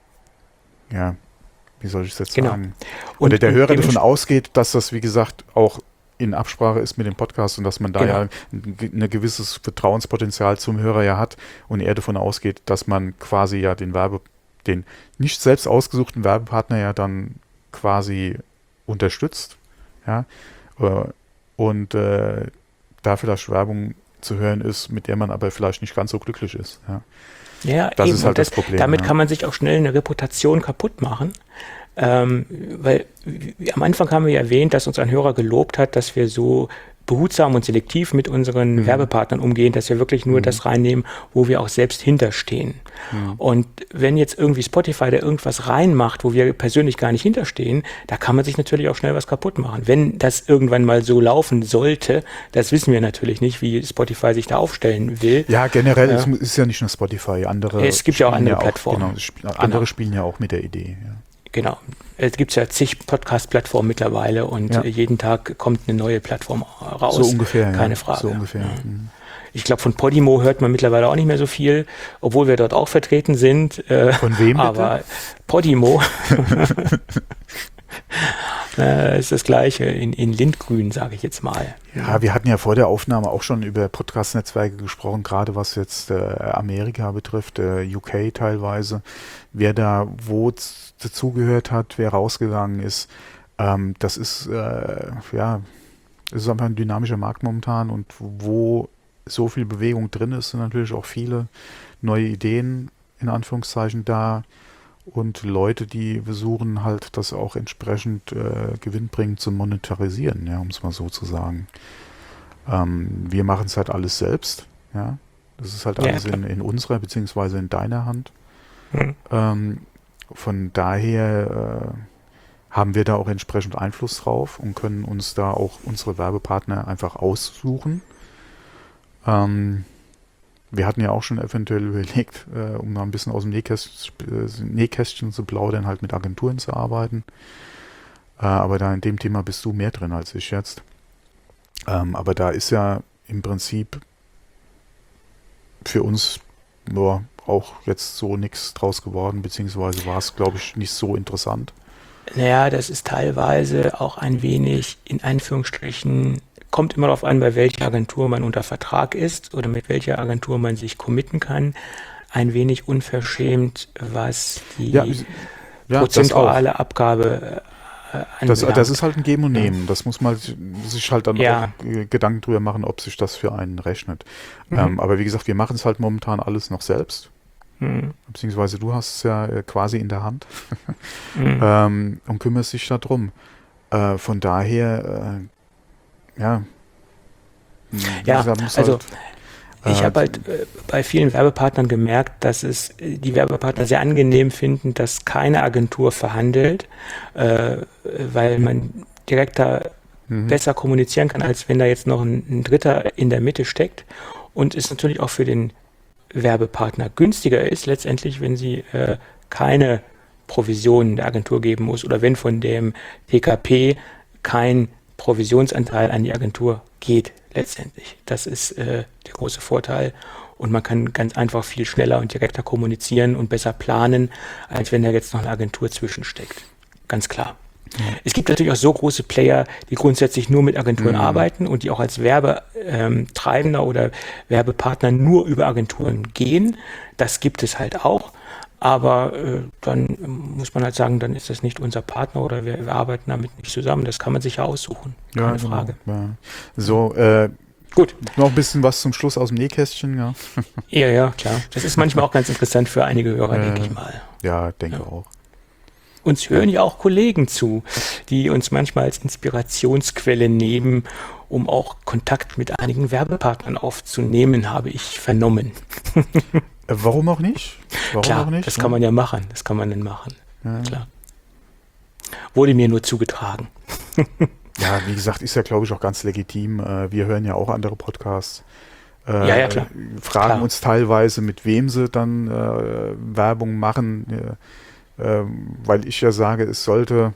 ja, wie soll ich es jetzt Genau. sagen, Und oder der Hörer dements- davon ausgeht, dass das, wie gesagt, auch in Absprache ist mit dem Podcast und dass man da Genau. ja ein, ge- ein gewisses Vertrauenspotenzial zum Hörer ja hat und er davon ausgeht, dass man quasi ja den Werbe, den nicht selbst ausgesuchten Werbepartner ja dann quasi unterstützt, ja, äh, und äh, da vielleicht Werbung zu hören ist, mit der man aber vielleicht nicht ganz so glücklich ist, ja. Ja, Das eben. ist halt Und das Problem, Damit ja. kann man sich auch schnell eine Reputation kaputt machen. Ähm, weil w- am Anfang haben wir ja erwähnt, dass uns ein Hörer gelobt hat, dass wir so behutsam und selektiv mit unseren Mhm. Werbepartnern umgehen, dass wir wirklich nur Mhm. das reinnehmen, wo wir auch selbst hinterstehen. Mhm. Und wenn jetzt irgendwie Spotify da irgendwas reinmacht, wo wir persönlich gar nicht hinterstehen, da kann man sich natürlich auch schnell was kaputt machen. Wenn das irgendwann mal so laufen sollte, das wissen wir natürlich nicht, wie Spotify sich da aufstellen will. Ja, generell Ja. ist, ist ja nicht nur Spotify, andere Es gibt ja auch spielen andere Plattformen. Genau, sp- andere Genau. spielen ja auch mit der Idee. Ja. Genau. Es gibt ja zig Podcast-Plattformen mittlerweile und Ja. äh, jeden Tag kommt eine neue Plattform raus. So ungefähr, Keine ja. Frage. So ungefähr. Ja. Mhm. Ich glaube, von Podimo hört man mittlerweile auch nicht mehr so viel, obwohl wir dort auch vertreten sind. Äh, Von wem bitte? Aber Podimo äh, ist das Gleiche in, in Lindgrün, sage ich jetzt mal. Ja, wir hatten ja vor der Aufnahme auch schon über Podcast-Netzwerke gesprochen, gerade was jetzt äh, Amerika betrifft, äh, U K teilweise, wer da wo z- dazugehört hat, wer rausgegangen ist. Ähm, das ist, äh, ja, es ist einfach ein dynamischer Markt momentan und wo so viel Bewegung drin ist, sind natürlich auch viele neue Ideen in Anführungszeichen da und Leute, die versuchen halt das auch entsprechend äh, gewinnbringend zu monetarisieren, ja, um es mal so zu sagen. Ähm, wir machen es halt alles selbst, ja. Das ist halt Ja, alles klar. in, in unserer beziehungsweise in deiner Hand. Hm. Ähm, von daher äh, haben wir da auch entsprechend Einfluss drauf und können uns da auch unsere Werbepartner einfach aussuchen. Ähm, wir hatten ja auch schon eventuell überlegt, äh, um mal ein bisschen aus dem Nähkäst, äh, Nähkästchen zu plaudern, halt mit Agenturen zu arbeiten. Äh, aber da in dem Thema bist du mehr drin als ich jetzt. Ähm, aber da ist ja im Prinzip für uns nur auch jetzt so nichts draus geworden, beziehungsweise war es, glaube ich, nicht so interessant. Naja, das ist teilweise auch ein wenig, in Anführungsstrichen, kommt immer darauf an, bei welcher Agentur man unter Vertrag ist oder mit welcher Agentur man sich committen kann, ein wenig unverschämt, was die Ja, ich- ja, das auch. prozentuale Abgabe äh, Das, anbelangt. das ist halt ein Geben und Nehmen. Das muss man sich halt dann Ja. auch äh, Gedanken drüber machen, ob sich das für einen rechnet. Mhm. Ähm, aber wie gesagt, wir machen es halt momentan alles noch selbst. Hm, Beziehungsweise du hast es ja äh, quasi in der Hand hm. ähm, und kümmerst dich darum. Äh, von daher, äh, ja. Wie Ja, gesagt, muss also halt, Ich Äh, habe halt äh, bei vielen Werbepartnern gemerkt, dass es äh, die Werbepartner sehr angenehm finden, dass keine Agentur verhandelt, äh, weil man direkt da mhm. besser kommunizieren kann, als wenn da jetzt noch ein, ein Dritter in der Mitte steckt. Und ist natürlich auch für den Werbepartner günstiger ist, letztendlich, wenn sie äh, keine Provisionen der Agentur geben muss oder wenn von dem T K P kein Provisionsanteil an die Agentur geht, letztendlich. Das ist äh, der große Vorteil und man kann ganz einfach viel schneller und direkter kommunizieren und besser planen, als wenn da jetzt noch eine Agentur zwischensteckt. Ganz klar. Ja. Es gibt natürlich auch so große Player, die grundsätzlich nur mit Agenturen mhm. arbeiten und die auch als Werbetreibender oder Werbepartner nur über Agenturen gehen. Das gibt es halt auch. Aber äh, dann muss man halt sagen, dann ist das nicht unser Partner oder wir, wir arbeiten damit nicht zusammen. Das kann man sich ja aussuchen. Keine ja, genau, Frage. Ja. So, äh, gut. Noch ein bisschen was zum Schluss aus dem Nähkästchen, ja. Ja, ja, klar. Das ist manchmal auch ganz interessant für einige Hörer, äh, denke ich mal. Ja, denke ja. auch. Uns hören ja auch Kollegen zu, die uns manchmal als Inspirationsquelle nehmen, um auch Kontakt mit einigen Werbepartnern aufzunehmen, habe ich vernommen. Warum auch nicht? Warum Klar, auch nicht? das ja? kann man ja machen. Das kann man dann machen. Ja. Klar. Wurde mir nur zugetragen. Ja, wie gesagt, ist ja, glaube ich, auch ganz legitim. Wir hören ja auch andere Podcasts. Äh, ja, ja, klar. Fragen klar. uns teilweise, mit wem sie dann äh, Werbung machen. Äh, weil ich ja sage, es sollte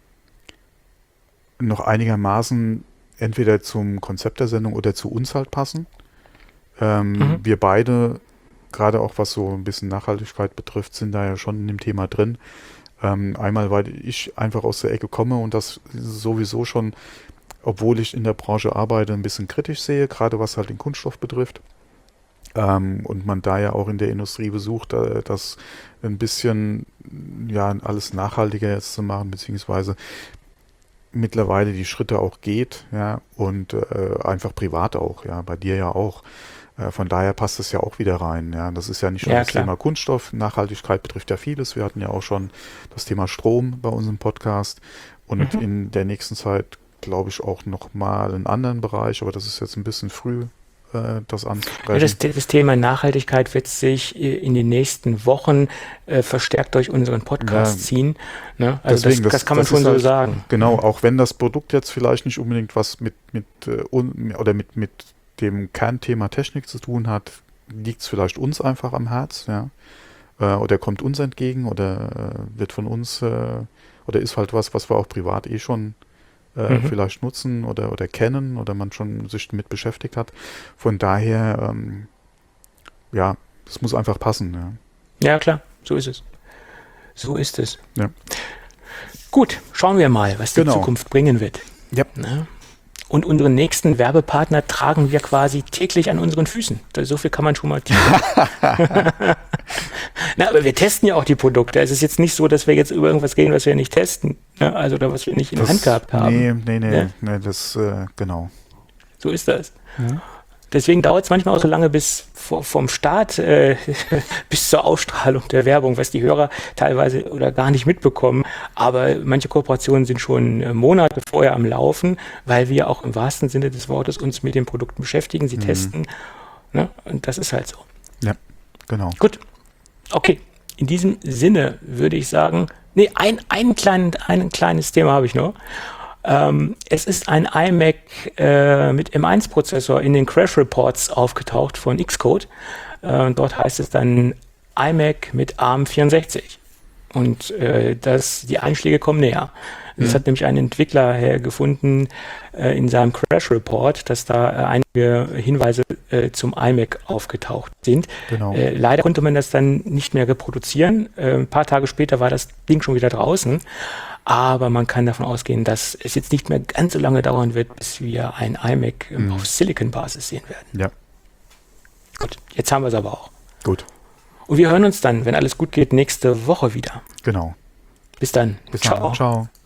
noch einigermaßen entweder zum Konzept der Sendung oder zu uns halt passen. Ähm, mhm. Wir beide, gerade auch was so ein bisschen Nachhaltigkeit betrifft, sind da ja schon in dem Thema drin. Ähm, einmal, weil ich einfach aus der Ecke komme und das sowieso schon, obwohl ich in der Branche arbeite, ein bisschen kritisch sehe, gerade was halt den Kunststoff betrifft. Ähm, und man da ja auch in der Industrie versucht, äh, das ein bisschen, ja, alles nachhaltiger jetzt zu machen, beziehungsweise mittlerweile die Schritte auch geht, ja, und äh, einfach privat auch, ja, bei dir ja auch. Äh, von daher passt es ja auch wieder rein, ja. Das ist ja nicht nur ja, das klar. Thema Kunststoff, Nachhaltigkeit betrifft ja vieles. Wir hatten ja auch schon das Thema Strom bei unserem Podcast und mhm. in der nächsten Zeit, glaube ich, auch nochmal einen anderen Bereich, aber das ist jetzt ein bisschen früh, äh, das anzusprechen. Ja, das, das Thema Nachhaltigkeit wird sich in den nächsten Wochen äh, verstärkt durch unseren Podcast ja, ziehen. Ne? Also deswegen, das, das kann man das schon so halt, sagen. Genau, auch wenn das Produkt jetzt vielleicht nicht unbedingt was mit, mit äh, un, oder mit, mit dem Kernthema Technik zu tun hat, liegt es vielleicht uns einfach am Herz, ja. Äh, oder kommt uns entgegen oder äh, wird von uns äh, oder ist halt was, was wir auch privat eh schon äh, mhm. vielleicht nutzen oder, oder kennen oder man schon sich damit beschäftigt hat. Von daher, ähm, ja, es muss einfach passen. Ja. ja, klar, so ist es. So ist es. Ja. Gut, schauen wir mal, was die genau. Zukunft bringen wird. Ja. Na? Und unseren nächsten Werbepartner tragen wir quasi täglich an unseren Füßen. So viel kann man schon mal tun. Na, aber wir testen ja auch die Produkte. Es ist jetzt nicht so, dass wir jetzt über irgendwas reden, was wir nicht testen. Ne? Also oder was wir nicht in der Hand gehabt haben. Nee, nee, nee, ja? nee das, äh, genau. So ist das. Ja. Deswegen dauert es manchmal auch so lange bis vor, vom Start äh, bis zur Ausstrahlung der Werbung, was die Hörer teilweise oder gar nicht mitbekommen. Aber manche Kooperationen sind schon äh, Monate vorher am Laufen, weil wir auch im wahrsten Sinne des Wortes uns mit den Produkten beschäftigen, sie mhm. testen. Ne? Und das ist halt so. Ja, genau. Gut. Okay. In diesem Sinne würde ich sagen, nee, ein, ein, klein, ein kleines Thema habe ich noch. Ähm, es ist ein iMac äh, mit M eins Prozessor in den Crash Reports aufgetaucht von Xcode. Äh, dort heißt es dann iMac mit ARM vierundsechzig. Und äh, das, die Einschläge kommen näher. Das mhm. hat nämlich ein Entwickler hergefunden äh, in seinem Crash Report, dass da äh, einige Hinweise äh, zum iMac aufgetaucht sind. Genau. Äh, leider konnte man das dann nicht mehr reproduzieren. Äh, ein paar Tage später war das Ding schon wieder draußen. Aber man kann davon ausgehen, dass es jetzt nicht mehr ganz so lange dauern wird, bis wir ein iMac ähm, mhm. auf Silicon-Basis sehen werden. Ja. Gut, jetzt haben wir es aber auch. Gut. Und wir hören uns dann, wenn alles gut geht, nächste Woche wieder. Genau. Bis dann. Bis Ciao. dann. Ciao.